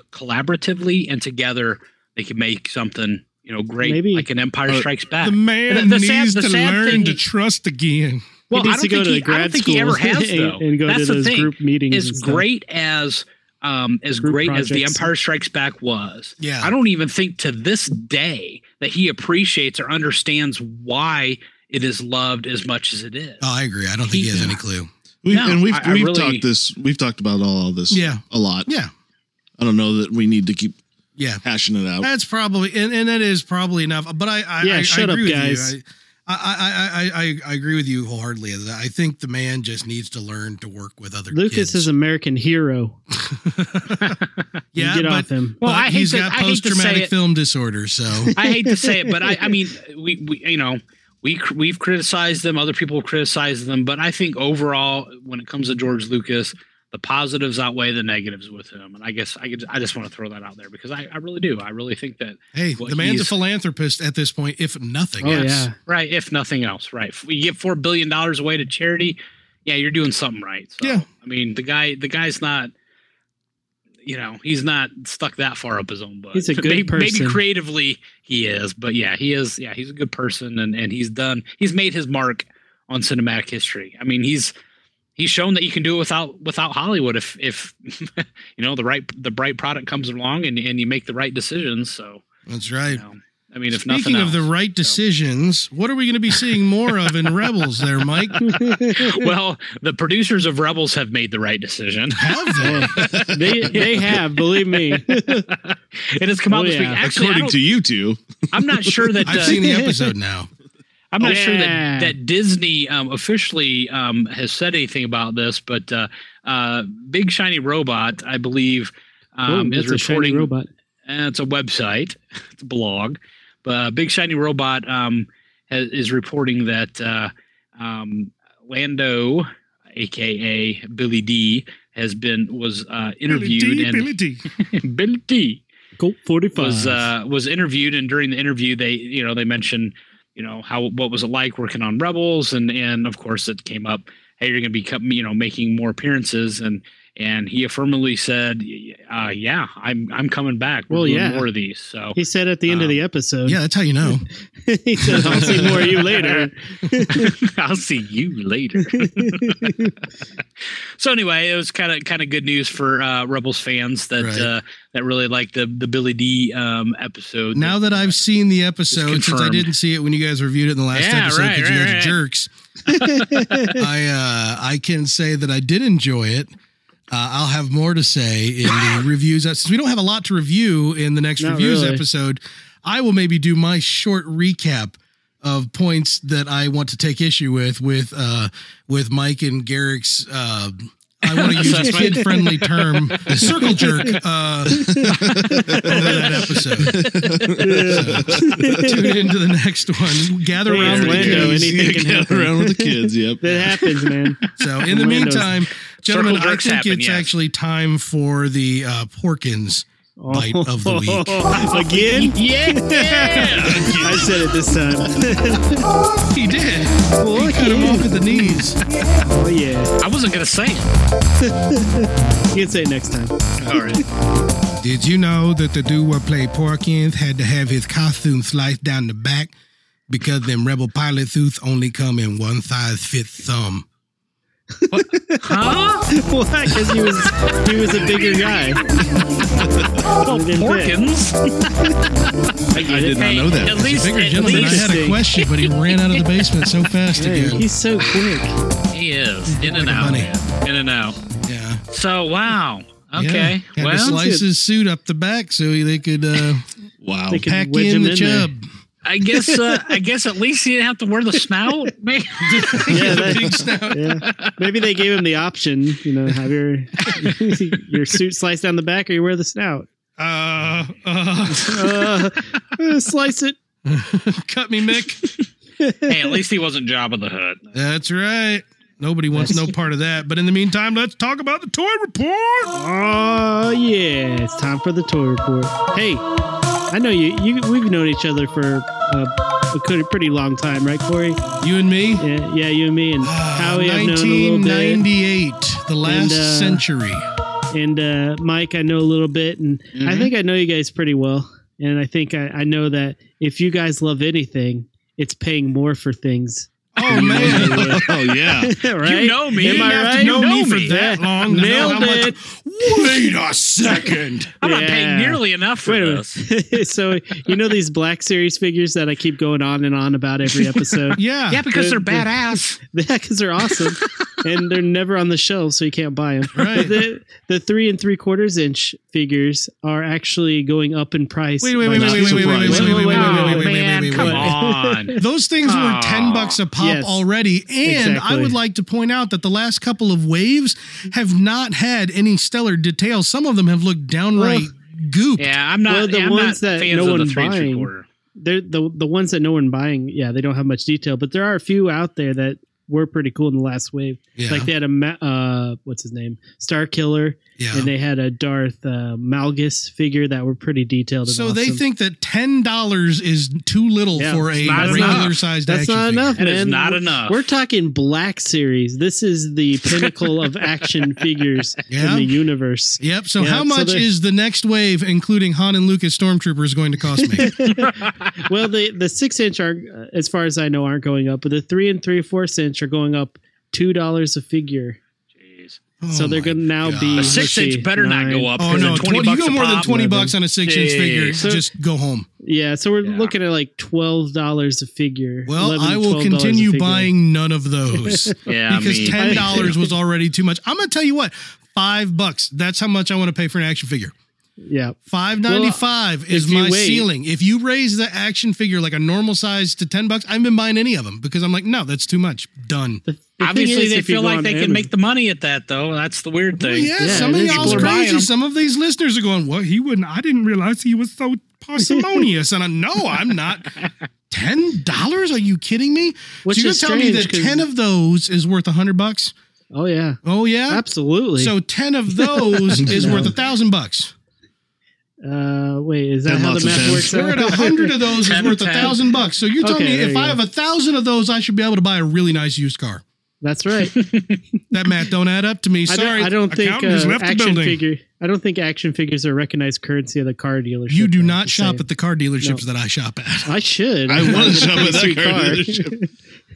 Speaker 5: and together they can make something great, maybe like an Empire Strikes Back.
Speaker 2: The man needs to learn to trust again.
Speaker 5: Well, I don't think he ever has though.
Speaker 4: And go
Speaker 5: That's
Speaker 4: to
Speaker 5: the
Speaker 4: those
Speaker 5: thing.
Speaker 4: Group meetings.
Speaker 5: As great as The Empire Strikes Back was, I don't even think to this day that he appreciates or understands why it is loved as much as it is.
Speaker 2: Oh, I agree. I don't think he has any clue.
Speaker 3: We've talked about all of this a lot.
Speaker 2: Yeah.
Speaker 3: I don't know that we need to keep hashing it out.
Speaker 2: That's probably, and that is probably enough. But I
Speaker 4: shut
Speaker 2: agree
Speaker 4: up,
Speaker 2: with
Speaker 4: guys.
Speaker 2: You. I agree with you wholeheartedly. I think the man just needs to learn to work with other
Speaker 4: Lucas
Speaker 2: kids.
Speaker 4: is American hero. Get off him.
Speaker 2: Well, he's got post-traumatic film disorder, so
Speaker 5: I hate to say it, but I mean, we've criticized them. Other people have criticized them, but I think overall, when it comes to George Lucas, the positives outweigh the negatives with him. And I guess I just want to throw that out there because I really do. I really think that
Speaker 2: the man's a philanthropist at this point, if nothing else.
Speaker 5: Yeah. Right. If nothing else. Right. If we give $4 billion away to charity, you're doing something right. So, I mean, the guy's not, he's not stuck that far up his own butt.
Speaker 4: He's a good person.
Speaker 5: Maybe creatively he is, but he is. Yeah, he's a good person and he's made his mark on cinematic history. I mean, he's shown that you can do it without Hollywood if the bright product comes along and you make the right decisions. So
Speaker 2: that's right.
Speaker 5: I mean, if
Speaker 2: speaking
Speaker 5: nothing else,
Speaker 2: of the right decisions, what are we going to be seeing more of in Rebels there, Mike?
Speaker 5: Well, the producers of Rebels have made the right decision.
Speaker 2: Have
Speaker 4: they? They have, believe me.
Speaker 5: It has come out this week. Actually,
Speaker 3: according to you two.
Speaker 5: I'm not sure that
Speaker 2: I've seen the episode now.
Speaker 5: I'm not sure that Disney officially has said anything about this, but Big Shiny Robot, I believe, is reporting. A robot. It's a website, it's a blog, but Big Shiny Robot is reporting that Lando, aka Billy D, was interviewed
Speaker 2: Billy D.
Speaker 5: Billy D.
Speaker 4: Colt 45
Speaker 5: was interviewed, and during the interview, they mentioned what was it like working on Rebels, and of course it came up, hey, you're going to be making more appearances, and he affirmatively said, yeah, I'm coming back. We're doing more of these. So
Speaker 4: he said at the end of the episode.
Speaker 2: Yeah, that's how you know.
Speaker 4: He said, I'll see more of you later.
Speaker 5: I'll see you later. So anyway, it was kind of good news for Rebels fans that really liked the Billy D episode.
Speaker 2: Now that I've seen the episode, since I didn't see it when you guys reviewed it in the last episode because you guys are jerks, I can say that I did enjoy it. I'll have more to say in the reviews. Since we don't have a lot to review in the next reviews episode, I will maybe do my short recap of points that I want to take issue with Mike and Garrick's. I want to use a kid-friendly term, circle jerk, over that episode. So, tune into the next one. Gather around with the kids.
Speaker 3: Gather around with the kids. Yep,
Speaker 4: that happens, man.
Speaker 2: So, in the meantime, gentlemen, I think it's actually time for the Porkins bite of the week.
Speaker 4: Again? Yeah. I said it this time.
Speaker 2: He did. Well, he cut him off at the knees.
Speaker 4: Oh, yeah.
Speaker 5: I wasn't going to say it.
Speaker 4: You can say it next time.
Speaker 5: All right.
Speaker 2: Did you know that the dude who played Porkins had to have his costume sliced down the back because them Rebel pilot suits only come in one size fits some?
Speaker 5: What? Huh?
Speaker 4: Why? Because he was a bigger guy.
Speaker 5: Porkins?
Speaker 3: I did not know that.
Speaker 5: At least,
Speaker 2: bigger gentleman. I had a question, but he ran out of the basement so fast again.
Speaker 4: He's so quick.
Speaker 5: He is. In and out. In and out.
Speaker 2: Yeah.
Speaker 5: So, wow. Okay.
Speaker 2: Yeah. Had to slice his suit up the back so they could pack in the chub.
Speaker 5: I guess at least he didn't have to wear the snout. Maybe.
Speaker 2: Big snout.
Speaker 4: Yeah. Maybe they gave him the option, have your suit sliced down the back or you wear the snout. Slice it.
Speaker 2: Cut me, Mick.
Speaker 5: Hey, at least he wasn't Jabba the Hutt.
Speaker 2: That's right. Nobody wants no part of that. But in the meantime, let's talk about the toy report.
Speaker 4: Oh, yeah. It's time for the toy report. Hey, I know we've known each other for a pretty long time, right, Corey?
Speaker 2: You and me?
Speaker 4: Yeah, you and me. And Howie, I've known a little bit.
Speaker 2: 1998, the last century.
Speaker 4: And Mike, I know a little bit. And I think I know you guys pretty well. And I think I know that if you guys love anything, it's paying more for things.
Speaker 2: Oh, man.
Speaker 3: Oh, yeah.
Speaker 4: Right?
Speaker 5: You know me.
Speaker 2: You didn't have to know me for that long.
Speaker 4: Nailed it.
Speaker 2: Wait a second.
Speaker 5: I'm not paying nearly enough for this.
Speaker 4: So, these Black Series figures that I keep going on and on about every episode?
Speaker 2: Yeah.
Speaker 5: Yeah, because they're badass.
Speaker 4: Yeah, because they're awesome. And they're never on the shelf, so you can't buy them.
Speaker 2: Right.
Speaker 4: The 3 3/4 inch figures are actually going up in price.
Speaker 2: Wait.
Speaker 5: Come on.
Speaker 2: Those things were $10 a pop already. And I would like to point out that the last couple of waves have not had any stellar details. Some of them have looked downright goop.
Speaker 5: Yeah, I'm not.
Speaker 4: The ones that no one
Speaker 5: buying.
Speaker 4: They're the ones that no one buying. Yeah, they don't have much detail, but there are a few out there that were pretty cool in the last wave. Yeah. Like they had a what's his name, Star Killer, and they had a Darth Malgus figure that were pretty detailed.
Speaker 2: So they think that $10 is too little for a regular sized action figure.
Speaker 4: That's not enough, man.
Speaker 5: It is not enough.
Speaker 4: We're talking Black Series. This is the pinnacle of action figures in the universe.
Speaker 2: Yep. So how much is the next wave, including Han and Lucas Stormtroopers, going to cost me?
Speaker 4: Well, the 6-inch are, as far as I know, aren't going up, but the 3 3/4 inch are going up $2 a figure.
Speaker 5: Jeez.
Speaker 4: So they're going to now be
Speaker 5: a 6-inch better not go up.
Speaker 2: Oh no, $20 you go more than $20 on a 6-inch figure. So just go home.
Speaker 4: Yeah, so we're looking at like $12 a figure.
Speaker 2: Well, I will continue buying none of those. Because $10 was already too much. I'm going to tell you what, $5. That's how much I want to pay for an action figure.
Speaker 4: Yeah.
Speaker 2: $5.95 is my ceiling. If you raise the action figure like a normal size to $10, I haven't been buying any of them because I'm like, no, that's too much. Done.
Speaker 5: Obviously, they feel like they can make the money at that, though. That's the weird thing.
Speaker 2: Well, yeah, some of y'all's crazy. Some of these listeners are going, "Well, he wouldn't. I didn't realize he was so parsimonious." And no, I'm not. $10? Are you kidding me?
Speaker 4: Which
Speaker 2: so you're telling me that 10 of those is worth $100?
Speaker 4: Oh yeah.
Speaker 2: Oh yeah.
Speaker 4: Absolutely.
Speaker 2: So 10 of those is worth $1,000.
Speaker 4: Wait, is that how the math works?
Speaker 2: We're at 100 of those is worth $1,000. So you're telling me if I have 1,000 of those, I should be able to buy a really nice used car.
Speaker 4: That's right.
Speaker 2: That math don't add up to me. Sorry,
Speaker 4: I don't think I don't think action figures are recognized currency of the car dealership.
Speaker 2: You do not shop at the car dealerships that I shop at.
Speaker 4: I should.
Speaker 3: I want to shop at that car dealership.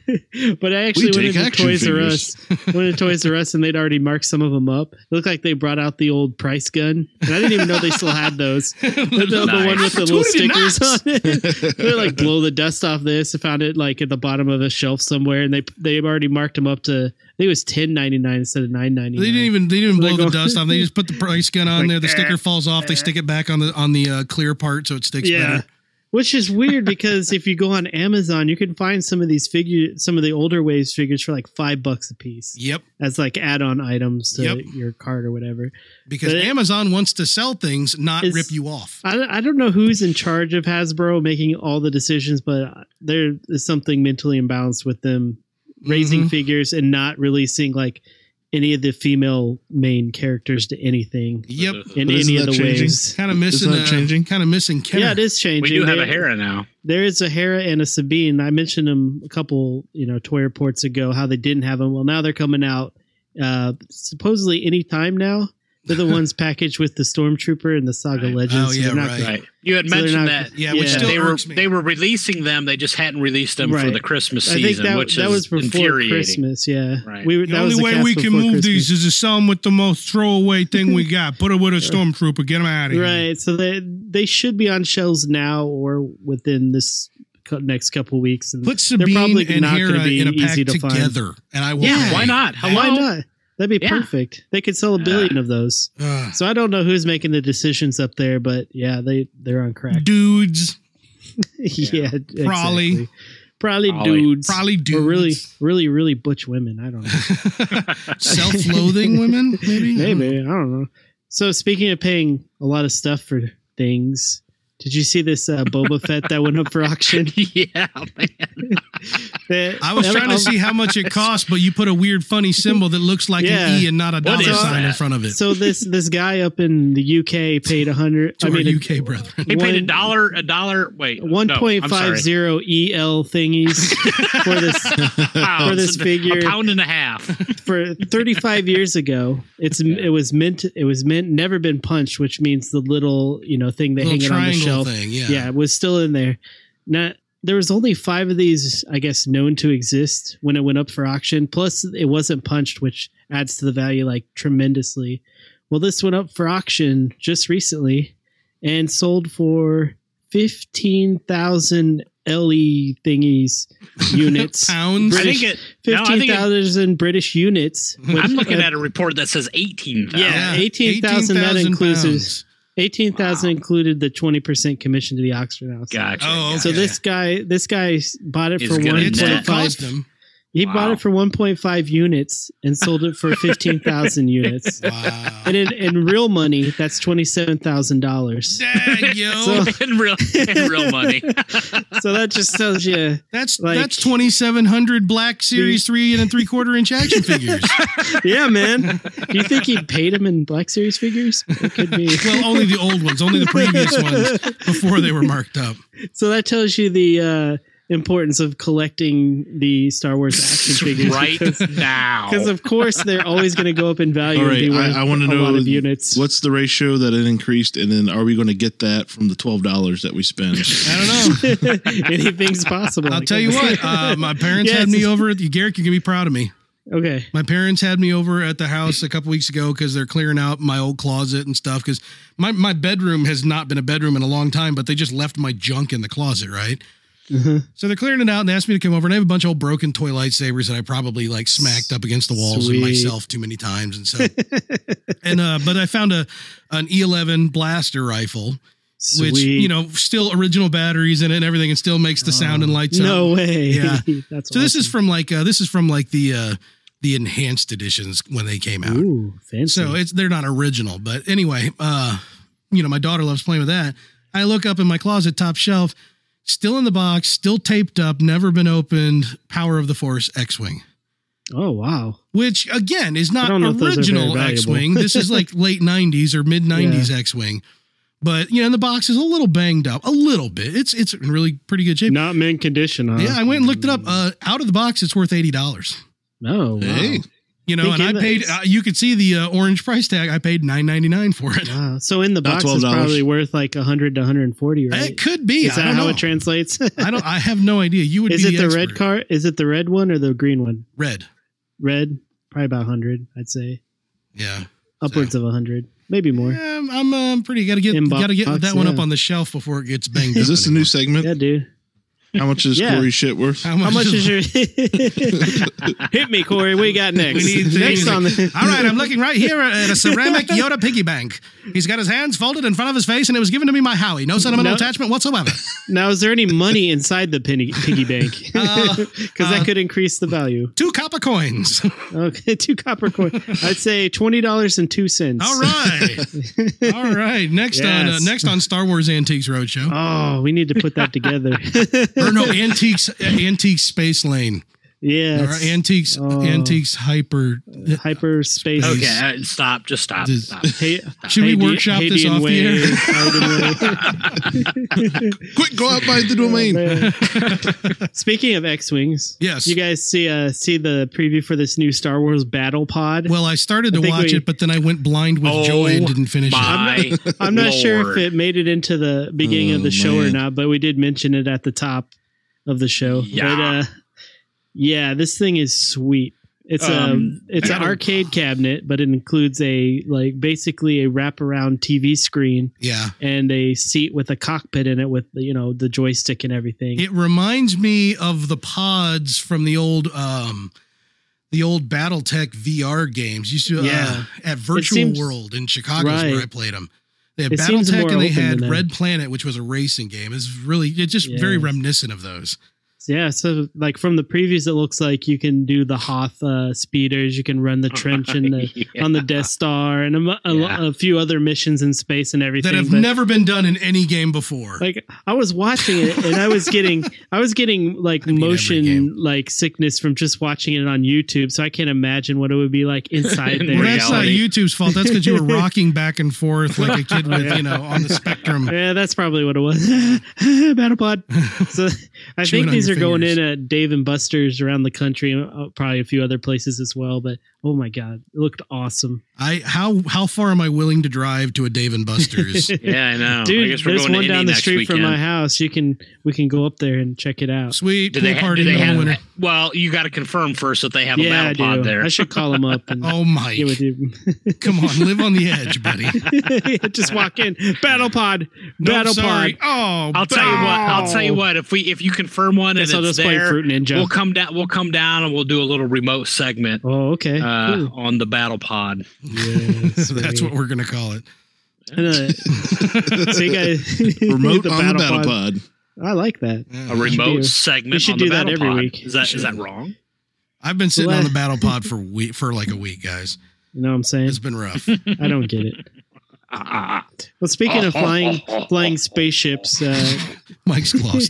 Speaker 4: But I actually went into Toys R Us. Went to Toys R Us and they'd already marked some of them up. It looked like they brought out the old price gun, and I didn't even know they still had those. The one with the little stickers on it. They like blow the dust off this. I found it like at the bottom of a shelf somewhere, and they've already marked them up to. I think it was $10.99 instead of $9.99.
Speaker 2: They didn't even blow the dust off. They just put the price gun on there. The sticker falls off. They stick it back on the clear part so it sticks better.
Speaker 4: Which is weird because if you go on Amazon, you can find some of these figures, some of the older Waves figures for like $5 a piece.
Speaker 2: Yep.
Speaker 4: As like add-on items to your cart or whatever.
Speaker 2: Because Amazon wants to sell things, not rip you off.
Speaker 4: I don't know who's in charge of Hasbro making all the decisions, but there is something mentally imbalanced with them raising figures and not releasing like any of the female main characters to anything.
Speaker 2: Yep.
Speaker 4: In any of the Waves.
Speaker 2: Kind of missing Kenner.
Speaker 4: Yeah, it is changing.
Speaker 5: We do have a Hera now.
Speaker 4: There is a Hera and a Sabine. I mentioned them a couple, toy reports ago, how they didn't have them. Well, now they're coming out supposedly any time now. They're the ones packaged with the Stormtrooper and the Saga Legends.
Speaker 2: Oh, yeah, right.
Speaker 5: You had mentioned that.
Speaker 2: Yeah, which still
Speaker 5: they were releasing them. They just hadn't released them for the Christmas season, which was before
Speaker 4: Christmas. Yeah,
Speaker 5: right.
Speaker 2: The only way we can move these is to sell them with the most throwaway thing we got. Put it with a Stormtrooper. Get them out of here.
Speaker 4: Right. So they should be on shelves now or within this next couple of weeks. And
Speaker 2: put Sabine and Hera in a pack together, and I will.
Speaker 5: Yeah, why not?
Speaker 4: Why not? That'd be perfect. They could sell 1 billion of those. So I don't know who's making the decisions up there, but yeah, they're on crack.
Speaker 2: Dudes.
Speaker 4: Yeah,
Speaker 2: probably.
Speaker 4: Exactly. Probably dudes.
Speaker 2: Probably dudes.
Speaker 4: Or really, really, really butch women. I don't know.
Speaker 2: Self-loathing women, maybe?
Speaker 4: Maybe. I don't know. So speaking of paying a lot of stuff for things, did you see this Boba Fett that went up for auction?
Speaker 5: Yeah, man.
Speaker 2: I was trying to see how much it cost, but you put a weird, funny symbol that looks like an E and not a dollar sign in front of it.
Speaker 4: So this guy up in the UK paid $100.
Speaker 2: UK brethren.
Speaker 5: He paid $1. Wait,
Speaker 4: 1.50 EL thingies for this figure.
Speaker 5: £1.50
Speaker 4: for 35 years ago. It was mint. Never been punched, which means the little thing they hang it on the shelf.
Speaker 2: Thing,
Speaker 4: it was still in there. Now there was only 5 of these, I guess, known to exist when it went up for auction. Plus, it wasn't punched, which adds to the value like tremendously. Well, this went up for auction just recently and sold for 15,000 LE thingies units.
Speaker 2: Pounds?
Speaker 4: British, 15,000 British units.
Speaker 5: I'm looking at a report that says 18,000.
Speaker 4: Yeah, 18,000. That includes 18,000 included the 20% commission to the Oxford House.
Speaker 5: Gotcha.
Speaker 2: Oh, okay.
Speaker 4: So this guy bought it for 1.5. He bought it for 1.5 units and sold it for 15,000 units.
Speaker 2: Wow.
Speaker 4: And in real money, that's $27,000.
Speaker 2: Dang, yo.
Speaker 4: So,
Speaker 5: in real money.
Speaker 4: So that just tells you
Speaker 2: that's 2,700 Black Series 3 and 3/4 inch action figures.
Speaker 4: Yeah, man. Do you think he paid him in Black Series figures? It could be.
Speaker 2: Well, only the old ones, only the previous ones before they were marked up.
Speaker 4: So that tells you the importance of collecting the Star Wars action figures
Speaker 5: right now,
Speaker 4: because of course they're always going to go up in value.
Speaker 3: All right, I want to know
Speaker 4: a lot of units.
Speaker 3: What's the ratio that it increased, and then are we going to get that from the $12 that we spend?
Speaker 2: I don't know.
Speaker 4: Anything's possible.
Speaker 2: I'll tell you what. My parents had me over at Garrett. You can be proud of me.
Speaker 4: Okay.
Speaker 2: My parents had me over at the house a couple weeks ago because they're clearing out my old closet and stuff. Because my bedroom has not been a bedroom in a long time, but they just left my junk in the closet, right? So they're clearing it out and they asked me to come over, and I have a bunch of old broken toy lightsabers that I probably like smacked up against the walls and myself too many times. And so, but I found an E11 blaster rifle, which, you know, still original batteries in it and everything, and still makes the sound and lights up.
Speaker 4: No way.
Speaker 2: Yeah.
Speaker 4: That's
Speaker 2: so awesome. This is from like the enhanced editions when they came out.
Speaker 4: Ooh, fancy.
Speaker 2: So they're not original, but anyway, you know, my daughter loves playing with that. I look up in my closet, top shelf, still in the box, still taped up, never been opened, Power of the Force X-Wing.
Speaker 4: Oh, wow.
Speaker 2: Which, again, is not original X-Wing. This is like late 90s or mid-90s X-Wing. But, you know, the box is a little banged up. A little bit. It's in really pretty good shape.
Speaker 4: Not mint condition, huh?
Speaker 2: Yeah, I went and looked it up. Out of the box, it's worth $80.
Speaker 4: Oh, wow. Hey.
Speaker 2: You know, and I paid, you could see the orange price tag. I paid $9.99 for it.
Speaker 4: Wow. So in the box, it's probably worth like $100 to $140, right?
Speaker 2: It could be.
Speaker 4: Is that how it translates?
Speaker 2: I have no idea. You would
Speaker 4: Is
Speaker 2: be
Speaker 4: it the red card? Is it the red one or the green one?
Speaker 2: Red.
Speaker 4: Red? Probably about 100, I'd say.
Speaker 2: Yeah.
Speaker 4: Upwards of 100. Maybe more.
Speaker 2: Yeah, I'm pretty. Got to get that one up on the shelf before it gets banged.
Speaker 3: Is this a new segment?
Speaker 4: Yeah, dude.
Speaker 3: How much is Corey's shit worth?
Speaker 4: How much is your hit me, Corey? What you got next?
Speaker 2: We need next on the all right, I'm looking right here at a ceramic Yoda piggy bank. He's got his hands folded in front of his face, and it was given to me by Howie. No sentimental attachment whatsoever.
Speaker 4: Now, is there any money inside the piggy bank? Because that could increase the value.
Speaker 2: 2 copper coins.
Speaker 4: Okay, 2 copper coins. I'd say $20.02.
Speaker 2: All right. Next on Star Wars Antiques Roadshow.
Speaker 4: Oh, we need to put that together.
Speaker 2: Or no, Antiques Space Lane.
Speaker 4: Yeah.
Speaker 2: Or Antiques Hyperspace.
Speaker 5: Okay, stop. Just stop.
Speaker 2: Hey, should we workshop this off the
Speaker 3: air? Quick, go out by the domain.
Speaker 4: Speaking of X-Wings,
Speaker 2: yes,
Speaker 4: you guys see the preview for this new Star Wars Battle Pod?
Speaker 2: Well, I started to watch it, but then I went blind with joy and didn't finish it.
Speaker 4: I'm not sure if it made it into the beginning of the show or not, but we did mention it at the top of the show.
Speaker 5: Yeah.
Speaker 4: But, yeah, this thing is sweet. It's an arcade cabinet, but it includes basically a wraparound TV screen.
Speaker 2: Yeah.
Speaker 4: And a seat with a cockpit in it with the joystick and everything.
Speaker 2: It reminds me of the pods from the old BattleTech VR games. Used to at Virtual World in Chicago is where I played them. They had BattleTech and they had Red Planet, which was a racing game. It's just very reminiscent of those.
Speaker 4: Yeah, so like from the previews, it looks like you can do the Hoth speeders, you can run the trench on the Death Star, and a few other missions in space and everything
Speaker 2: that have never been done in any game before.
Speaker 4: Like I was watching it, and I was getting like motion like sickness from just watching it on YouTube. So I can't imagine what it would be like inside there.
Speaker 2: Well, that's not YouTube's fault. That's because you were rocking back and forth like a kid with on the Spectrum.
Speaker 4: Yeah, that's probably what it was. BattlePod. So I think these are going in at Dave and Buster's around the country, and probably a few other places as well. But oh my god, it looked awesome.
Speaker 2: How far am I willing to drive to a Dave and Buster's?
Speaker 5: Yeah, I know.
Speaker 4: Dude,
Speaker 5: I guess we're
Speaker 4: there's
Speaker 5: going
Speaker 4: one down the street
Speaker 5: weekend.
Speaker 4: from my house. We can go up there and check it out.
Speaker 2: Sweet pool party in the winter.
Speaker 5: Well, you got to confirm first that they have a battle pod there.
Speaker 4: I should call them up. And
Speaker 2: oh Mike,
Speaker 4: get with you.
Speaker 2: Come on, live on the edge, buddy.
Speaker 4: Just walk in, battle pod, battle pod.
Speaker 2: Oh,
Speaker 5: I'll tell you what. If you confirm one and it's there,
Speaker 4: Fruit Ninja.
Speaker 5: We'll come down and we'll do a little remote segment.
Speaker 4: Oh, okay.
Speaker 5: On the battle pod.
Speaker 4: Yes,
Speaker 2: that's what we're gonna call it.
Speaker 4: So you guys
Speaker 3: remote on the battle pod.
Speaker 4: I like that.
Speaker 5: Yeah. A remote segment.
Speaker 4: We should do that every week.
Speaker 5: Is that wrong?
Speaker 2: I've been sitting on the battle pod for like a week, guys.
Speaker 4: You know what I'm saying?
Speaker 2: It's been rough.
Speaker 4: I don't get it. Well, speaking of flying spaceships,
Speaker 2: Mike's lost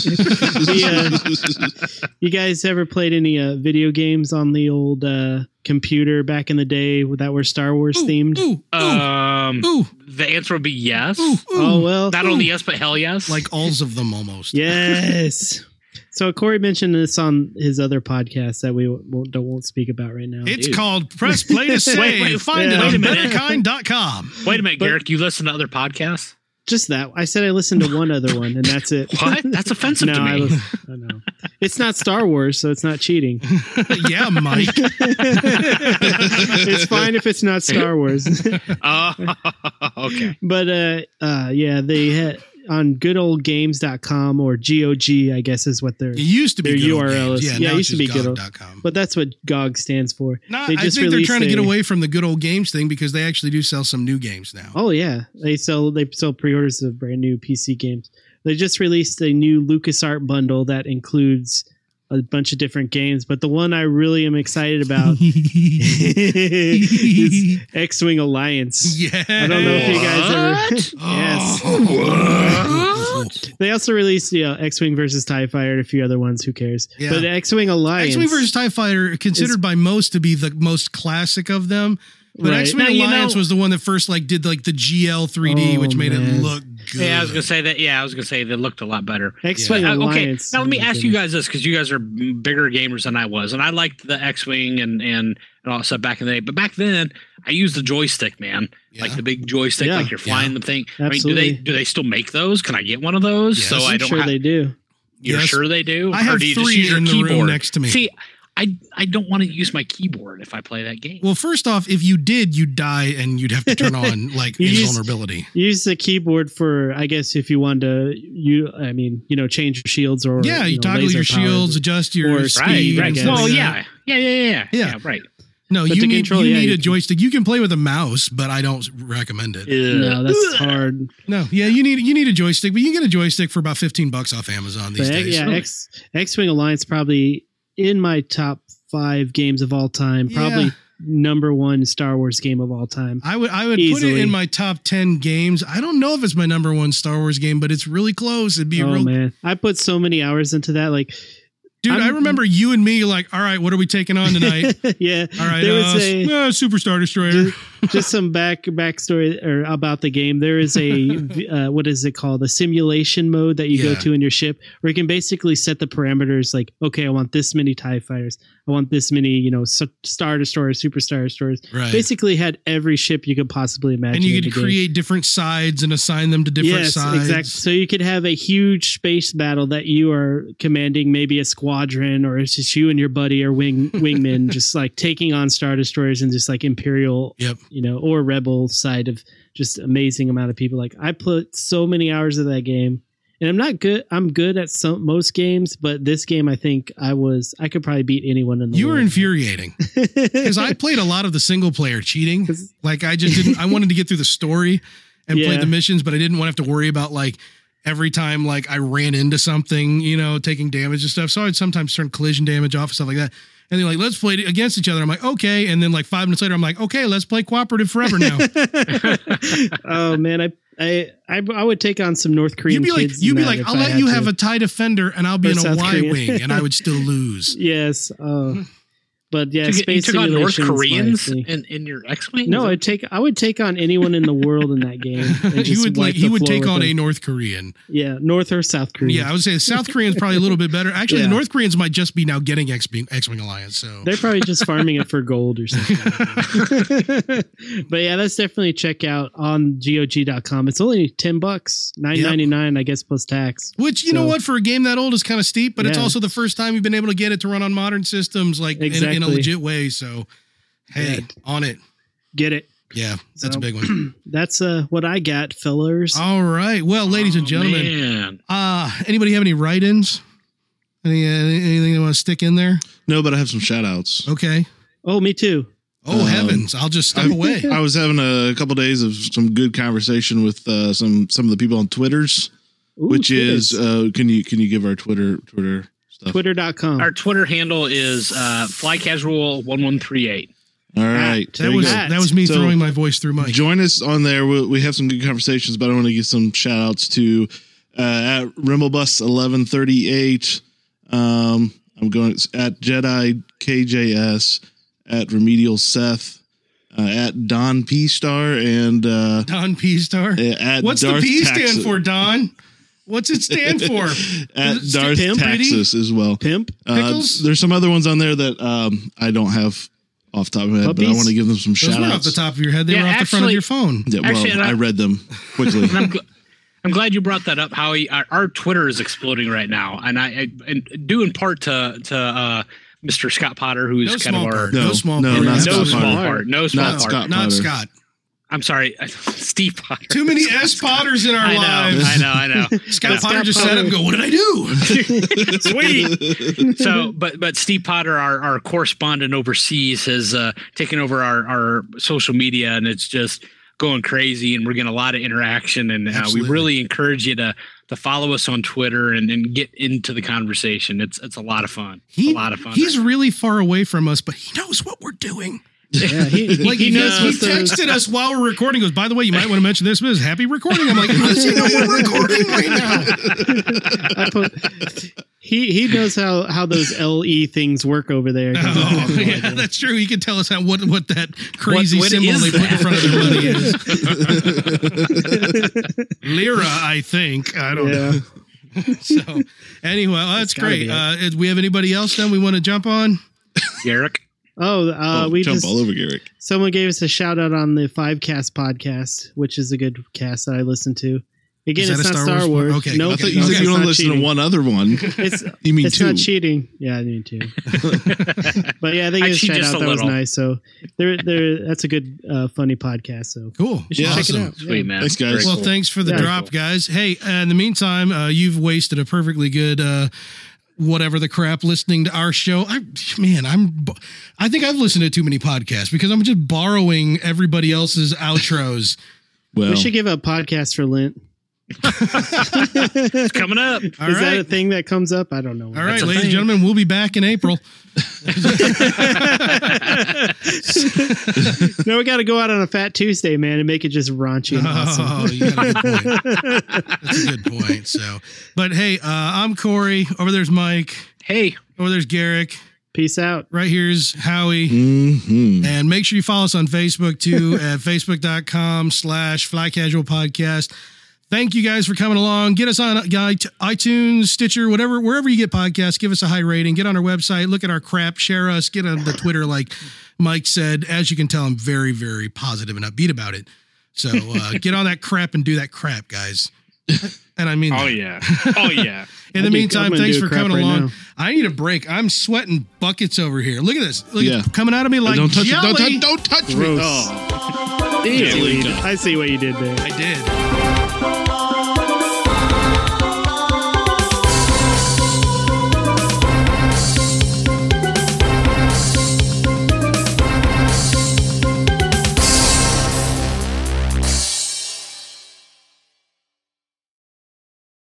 Speaker 4: it. You guys ever played any video games on the old computer back in the day that were Star Wars themed?
Speaker 5: The answer would be yes.
Speaker 4: Oh well,
Speaker 5: not only yes, but hell yes.
Speaker 2: Like alls of them almost.
Speaker 4: Yes. So Corey mentioned this on his other podcast that we won't speak about right now.
Speaker 2: It's called Press Play to Save. Find it on betterkind.com.
Speaker 5: Wait a minute, Garrick. You listen to other podcasts?
Speaker 4: Just that. I said I listened to one other one, and that's it.
Speaker 5: What? That's offensive to me.
Speaker 4: I know. It's not Star Wars, so it's not cheating.
Speaker 2: Yeah, Mike.
Speaker 4: It's fine if it's not Star Wars.
Speaker 5: Okay.
Speaker 4: But yeah, they had on goodoldgames.com or GOG, I guess is what their
Speaker 2: it used to be
Speaker 4: their URL is.
Speaker 2: Yeah,
Speaker 4: it used to be
Speaker 2: GOG.com.
Speaker 4: But that's what GOG stands for.
Speaker 2: No, I think they're trying to get away from the good old games thing because they actually do sell some new games now.
Speaker 4: Oh yeah, they sell pre-orders of brand new PC games. They just released a new LucasArts bundle that includes a bunch of different games, but the one I really am excited about is X-Wing Alliance.
Speaker 2: Yeah,
Speaker 4: I don't know if you guys ever. Yes. What? They also released X-Wing versus TIE Fighter and a few other ones. Who cares? Yeah. But X-Wing Alliance,
Speaker 2: X-Wing versus TIE Fighter, considered by most to be the most classic of them. But right. X-Wing Alliance was the one that first did the GL 3D, which made it look good.
Speaker 5: Yeah, I was gonna say that. Yeah, I was gonna say they looked a lot better.
Speaker 4: X-Wing Alliance.
Speaker 5: Okay, now let me ask you guys this, because you guys are bigger gamers than I was, and I liked the X-Wing and all that stuff back in the day. But back then, I used the joystick, man, like the big joystick, like you're flying the thing.
Speaker 4: Absolutely.
Speaker 5: I mean, do they still make those? Can I get one of those?
Speaker 4: Yes, so I don't. Sure, they do.
Speaker 5: You're sure they do?
Speaker 2: I have 3 in the room next to me.
Speaker 5: See, I don't want to use my keyboard if I play that game.
Speaker 2: Well, first off, if you did, you'd die and you'd have to turn on invulnerability.
Speaker 4: Use the keyboard for, I guess, if you wanted to, change your shields or
Speaker 2: you toggle your shields, adjust your speed.
Speaker 5: Right. Well, yeah, right.
Speaker 2: No, you need a joystick. You can play with a mouse, but I don't recommend it.
Speaker 4: No, that's hard.
Speaker 2: No, you need a joystick, but you can get a joystick for about $15 off Amazon these days.
Speaker 4: Yeah, really? X-Wing Alliance probably in my top 5 games of all time, probably number 1 Star Wars game of all time.
Speaker 2: I would easily put it in my top 10 games. I don't know if it's my number 1 Star Wars game, but it's really close. It'd be
Speaker 4: man. I put so many hours into that. Like,
Speaker 2: dude, I remember you and me like, all right, what are we taking on tonight?
Speaker 4: Yeah.
Speaker 2: All right. There was Super Star Destroyer.
Speaker 4: Just some backstory about the game. There is a, what is it called? A simulation mode that you go to in your ship where you can basically set the parameters like, okay, I want this many TIE fighters. I want this many, Star Destroyers, Super Star Destroyers.
Speaker 2: Right.
Speaker 4: Basically had every ship you could possibly imagine.
Speaker 2: And you could create different sides and assign them to different sides.
Speaker 4: Exactly. So you could have a huge space battle that you are commanding, maybe a squadron, or it's just you and your buddy or wingmen just like taking on Star Destroyers and just like Imperial, or Rebel side of just amazing amount of people. Like, I put so many hours of that game, and I'm not good. I'm good at most games, but this game, I think I could probably beat anyone in the world.
Speaker 2: You were infuriating because I played a lot of the single player cheating. Like, I just didn't, I wanted to get through the story and play the missions, but I didn't want to have to worry about like every time like I ran into something, taking damage and stuff. So I'd sometimes turn collision damage off and stuff like that. And they're like, let's play against each other. I'm like, okay. And then like 5 minutes later, I'm like, okay, let's play cooperative forever now.
Speaker 4: Oh man, I would take on some North Korean kids.
Speaker 2: You'd be like, I'll let you have a TIE Defender and I'll be in a Y-wing and I would still lose.
Speaker 4: Yes. But yeah,
Speaker 5: you took on North Koreans in your X-Wing?
Speaker 4: No, I would take on anyone in the world in that game.
Speaker 2: You would take on a North Korean.
Speaker 4: Yeah, North or South Korean.
Speaker 2: Yeah, I would say the South Korean's probably a little bit better. Actually, the North Koreans might just be now getting X-Wing Alliance. So
Speaker 4: they're probably just farming it for gold or something. But yeah, let's definitely check out on GOG.com. It's only $10, $9.99, I guess, plus tax.
Speaker 2: Which you know what, for a game that old is kind of steep, but it's also the first time you've been able to get it to run on modern systems, like in a legit way. So hey, on it,
Speaker 4: get it.
Speaker 2: Yeah, that's a big one.
Speaker 4: That's what I got, fillers.
Speaker 2: All right, well, ladies and gentlemen, anybody have any write-ins? Anything they want to stick in there?
Speaker 3: No, but I have some shout outs.
Speaker 2: Okay.
Speaker 4: Oh, me too.
Speaker 2: Oh heavens! I'll just step away.
Speaker 3: I was having a couple days of some good conversation with some of the people on Twitters, which is can you give our Twitter stuff?
Speaker 4: Twitter.com.
Speaker 5: Our Twitter handle is flycasual1138.
Speaker 3: All right,
Speaker 2: that was me throwing my voice through Mike.
Speaker 3: Join us on there. We have some good conversations, but I want to give some shout outs to at Rimblebus1138. I'm going at Jedi KJS, at Remedial Seth, at Don P Star, and
Speaker 2: Don P Star.
Speaker 3: At
Speaker 2: what's
Speaker 3: Darth
Speaker 2: the P
Speaker 3: Taxis.
Speaker 2: stand for, Don? What's it stand for?
Speaker 3: At Darth Taxis as well.
Speaker 4: Pimp?
Speaker 2: Pickles?
Speaker 3: There's some other ones on there that I don't have off the top of my head, but I want to give them some shout outs.
Speaker 2: Those weren't off the top of your head. They were off the front of your phone.
Speaker 3: Yeah, well, I read them quickly.
Speaker 5: I'm glad you brought that up, Howie. Our Twitter is exploding right now, and I due in part to Mr. Scott Potter, who's
Speaker 3: not Scott
Speaker 5: Potter.
Speaker 3: Scott.
Speaker 5: I'm sorry, Steve Potter.
Speaker 2: Too many S. Potters in our lives.
Speaker 5: I know.
Speaker 2: Scott Potter just sat up and go, what did I do?
Speaker 5: Sweet. So, but Steve Potter, our correspondent overseas, has taken over our social media, and it's just going crazy, and we're getting a lot of interaction, and we really encourage you to follow us on Twitter and get into the conversation. It's a lot of fun. A lot of fun.
Speaker 2: He's really far away from us, but he knows what we're doing.
Speaker 4: Yeah, he knows.
Speaker 2: He texted us while we're recording. Goes, by the way, you might want to mention this, but happy recording. I'm like, how does he know we're recording right now?
Speaker 4: He knows how those LE things work over there.
Speaker 2: Yeah, that's true. He can tell us what that crazy symbol they put in front of their money is. Lira, I think. I don't know. So anyway, that's great. Do we have anybody else then we want to jump on?
Speaker 5: Garrick.
Speaker 3: We jump all over Garrick.
Speaker 4: Someone gave us a shout out on the 5Cast podcast, which is a good cast that I listen to. Again, it's not Star Wars.
Speaker 2: Okay.
Speaker 3: Nope. I thought you said you don't listen to one other one. You mean
Speaker 4: it's
Speaker 3: two?
Speaker 4: Not cheating. Yeah, I mean two. But yeah, I think it's shout out. That was nice. So that's a good, funny podcast. So
Speaker 2: cool.
Speaker 4: You should check it out.
Speaker 5: Sweet, man.
Speaker 3: Thanks, guys.
Speaker 2: Well, thanks for the drop, guys. Hey, in the meantime, you've wasted a perfectly good whatever the crap listening to our show. I think I've listened to too many podcasts because I'm just borrowing everybody else's outros.
Speaker 3: Well,
Speaker 4: we should give a podcast for Lent.
Speaker 5: It's coming up.
Speaker 4: Is that a thing that comes up? I don't know.
Speaker 2: All right, ladies and gentlemen, we'll be back in April.
Speaker 4: No, we got to go out on a Fat Tuesday, man, and make it just raunchy and awesome.
Speaker 2: Oh, you got a good point. That's a good point. So, but hey, I'm Corey. Over there's Mike.
Speaker 5: Hey.
Speaker 2: Over there's Garrick.
Speaker 4: Peace out.
Speaker 2: Right here's Howie.
Speaker 3: Mm-hmm.
Speaker 2: And make sure you follow us on Facebook too at facebook.com/FlyCasualPodcast. Thank you guys for coming along. Get us on iTunes, Stitcher, wherever you get podcasts. Give us a high rating. Get on our website. Look at our crap. Share us. Get on the Twitter like Mike said. As you can tell, I'm very, very positive and upbeat about it. So get on that crap and do that crap, guys. And I mean,
Speaker 5: oh yeah.
Speaker 2: In the meantime, thanks for coming along. Now. I need a break. I'm sweating buckets over here. Look at this. Look at it coming out of me like
Speaker 3: don't touch
Speaker 2: jelly.
Speaker 3: Don't touch me.
Speaker 4: Oh. Damn. I see what you did there.
Speaker 2: I did.